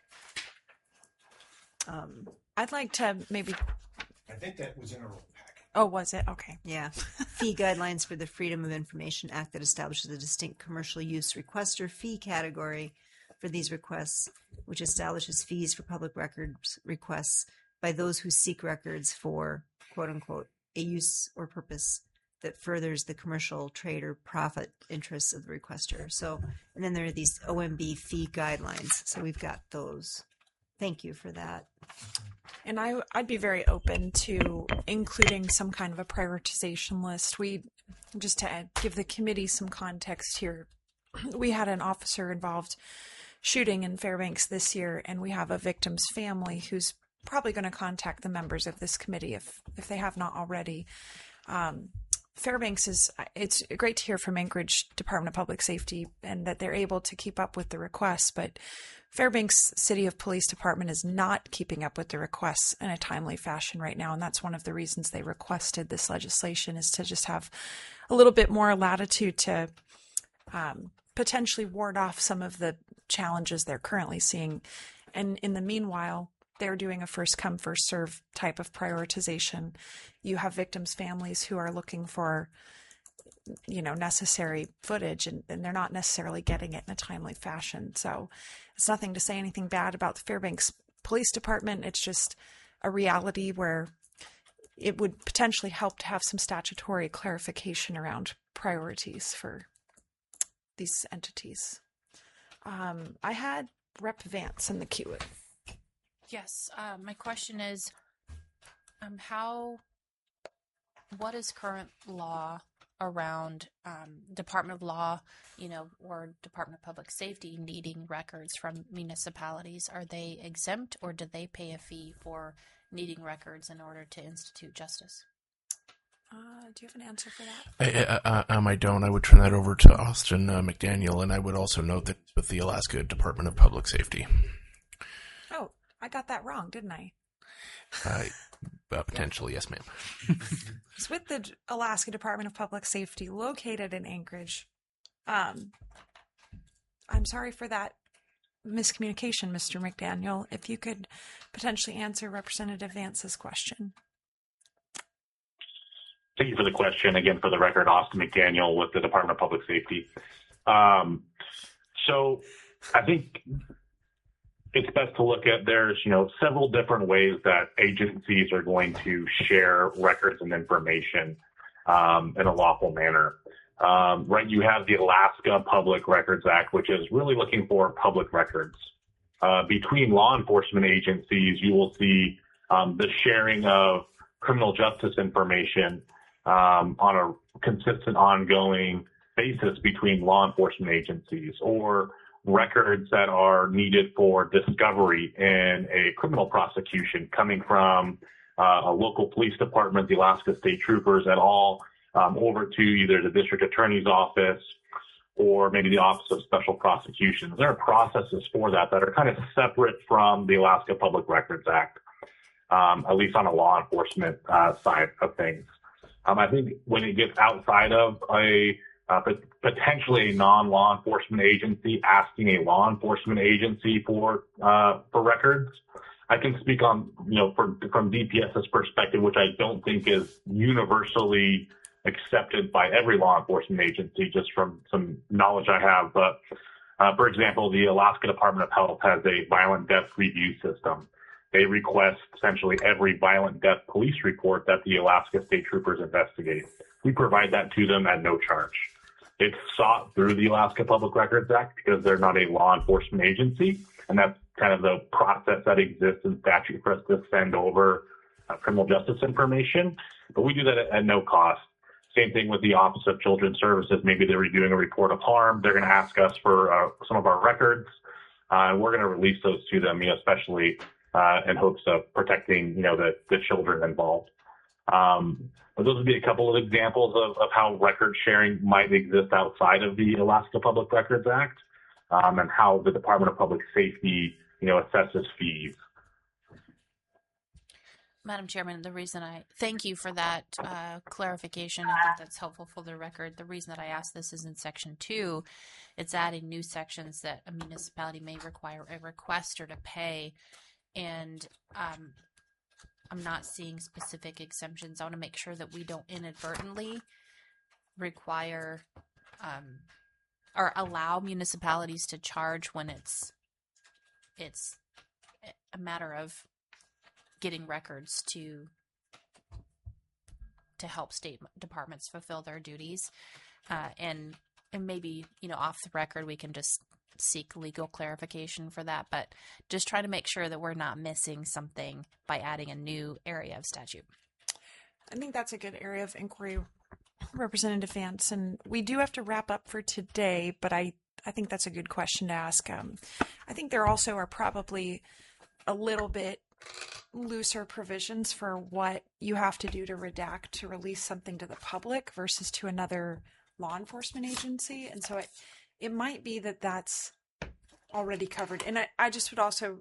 I'd like to maybe. I think that was in a roll packet. Oh, was it? Okay. Yeah. Fee guidelines for the Freedom of Information Act that establishes a distinct commercial use requester fee category for these requests, which establishes fees for public records requests by those who seek records for, quote unquote, a use or purpose that furthers the commercial trade or profit interests of the requester. So, and then there are these OMB fee guidelines. So we've got those. Thank you for that. And I'd be very open to including some kind of a prioritization list. Just to give the committee some context here, we had an officer involved shooting in Fairbanks this year, and we have a victim's family who's probably going to contact the members of this committee if they have not already. Fairbanks it's great to hear from Anchorage Department of Public Safety and that they're able to keep up with the requests, but Fairbanks City of Police Department is not keeping up with the requests in a timely fashion right now, and that's one of the reasons they requested this legislation, is to just have a little bit more latitude to potentially ward off some of the challenges they're currently seeing. And in the meanwhile, they're doing a first come, first serve type of prioritization. You have victims' families who are looking for, necessary footage, and they're not necessarily getting it in a timely fashion. So it's nothing to say anything bad about the Fairbanks Police Department. It's just a reality where it would potentially help to have some statutory clarification around priorities for these entities. I had Rep. Vance in the queue. Yes, my question is, what is current law around Department of Law, or Department of Public Safety needing records from municipalities? Are they exempt, or do they pay a fee for needing records in order to institute justice? Do you have an answer for that? I don't. I would turn that over to Austin McDaniel, and I would also note that with the Alaska Department of Public Safety. Oh, I got that wrong, didn't I? Potentially, yes, ma'am. It's with the Alaska Department of Public Safety located in Anchorage. I'm sorry for that miscommunication, Mr. McDaniel. If you could potentially answer Representative Vance's question. Thank you for the question. Again, for the record, Austin McDaniel with the Department of Public Safety. So I think it's best to look at, there's, several different ways that agencies are going to share records and information in a lawful manner. Right, you have the Alaska Public Records Act, which is really looking for public records. Between law enforcement agencies, you will see the sharing of criminal justice information on a consistent, ongoing basis between law enforcement agencies, or records that are needed for discovery in a criminal prosecution coming from a local police department, the Alaska State Troopers et al., over to either the district attorney's office or maybe the Office of Special Prosecutions. There are processes for that are kind of separate from the Alaska Public Records Act, at least on a law enforcement side of things. I think when it gets outside of a potentially a non-law enforcement agency asking a law enforcement agency for records, I can speak on, from DPS's perspective, which I don't think is universally accepted by every law enforcement agency, just from some knowledge I have. But for example, the Alaska Department of Health has a violent death review system. They request essentially every violent death police report that the Alaska State Troopers investigate. We provide that to them at no charge. It's sought through the Alaska Public Records Act because they're not a law enforcement agency, and that's kind of the process that exists in statute for us to send over criminal justice information. But we do that at no cost. Same thing with the Office of Children's Services. Maybe they're reviewing a report of harm. They're going to ask us for some of our records, and we're going to release those to them, especially in hopes of protecting, the children involved. But those would be a couple of examples of how record sharing might exist outside of the Alaska Public Records Act, and how the Department of Public Safety, assesses fees. Madam Chairman, the reason thank you for that clarification. I think that's helpful for the record. The reason that I asked this is in Section 2, it's adding new sections that a municipality may require a requester to pay. And I'm not seeing specific exemptions. I want to make sure that we don't inadvertently require or allow municipalities to charge when it's a matter of getting records to help state departments fulfill their duties. And maybe, off the record, we can just seek legal clarification for that, but just try to make sure that we're not missing something by adding a new area of statute. I think that's a good area of inquiry, Representative Vance, and we do have to wrap up for today, but I I think that's a good question to ask. I think there also are probably a little bit looser provisions for what you have to do to redact to release something to the public versus to another law enforcement agency. And so it might be that that's already covered. And I just would also,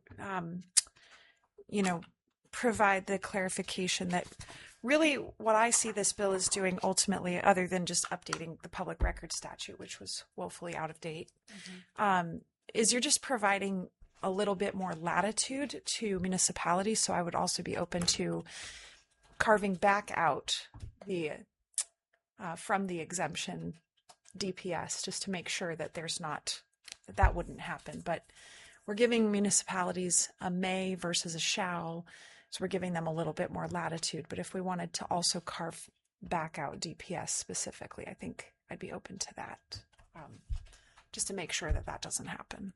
provide the clarification that really what I see this bill is doing ultimately, other than just updating the public record statute, which was woefully out of date, is you're just providing a little bit more latitude to municipalities. So I would also be open to carving back out the from the exemption DPS, just to make sure that there's not that wouldn't happen. But we're giving municipalities a may versus a shall, so we're giving them a little bit more latitude. But if we wanted to also carve back out DPS specifically, I think I'd be open to that, just to make sure that that doesn't happen.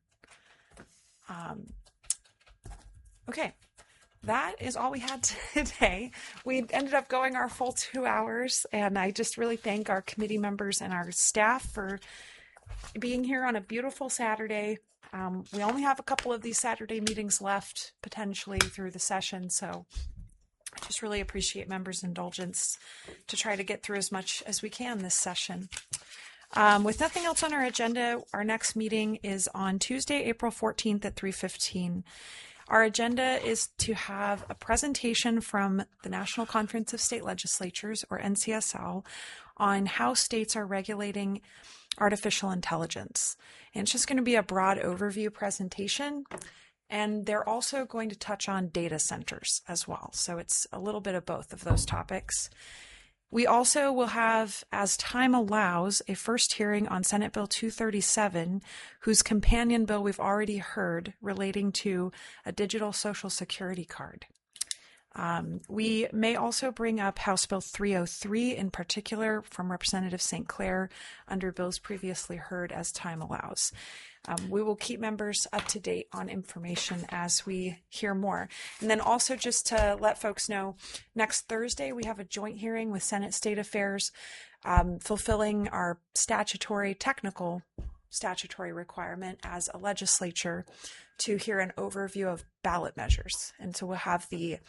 Okay, that is all we had today. We ended up going our full 2 hours, and I just really thank our committee members and our staff for being here on a beautiful Saturday. We only have a couple of these Saturday meetings left potentially through the session, so I just really appreciate members' indulgence to try to get through as much as we can this session. With nothing else on our agenda, our next meeting is on Tuesday, April 14th at 3:15. Our agenda is to have a presentation from the National Conference of State Legislatures, or NCSL, on how states are regulating artificial intelligence. And it's just going to be a broad overview presentation. And they're also going to touch on data centers as well. So it's a little bit of both of those topics. We also will have, as time allows, a first hearing on Senate Bill 237, whose companion bill we've already heard, relating to a digital Social Security card. We may also bring up House Bill 303 in particular from Representative St. Clair under bills previously heard as time allows. We will keep members up to date on information as we hear more. And then also, just to let folks know, next Thursday we have a joint hearing with Senate State Affairs, fulfilling our technical statutory requirement as a legislature to hear an overview of ballot measures. And so we'll have the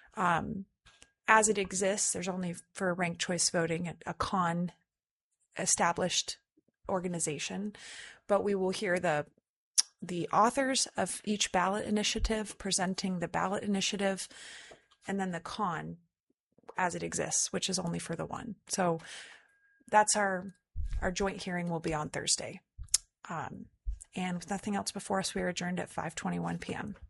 as it exists, there's only for ranked choice voting a CON established organization, but we will hear the authors of each ballot initiative presenting the ballot initiative, and then the CON as it exists, which is only for the one. So that's our joint hearing will be on Thursday. And with nothing else before us, we are adjourned at 5:21 p.m.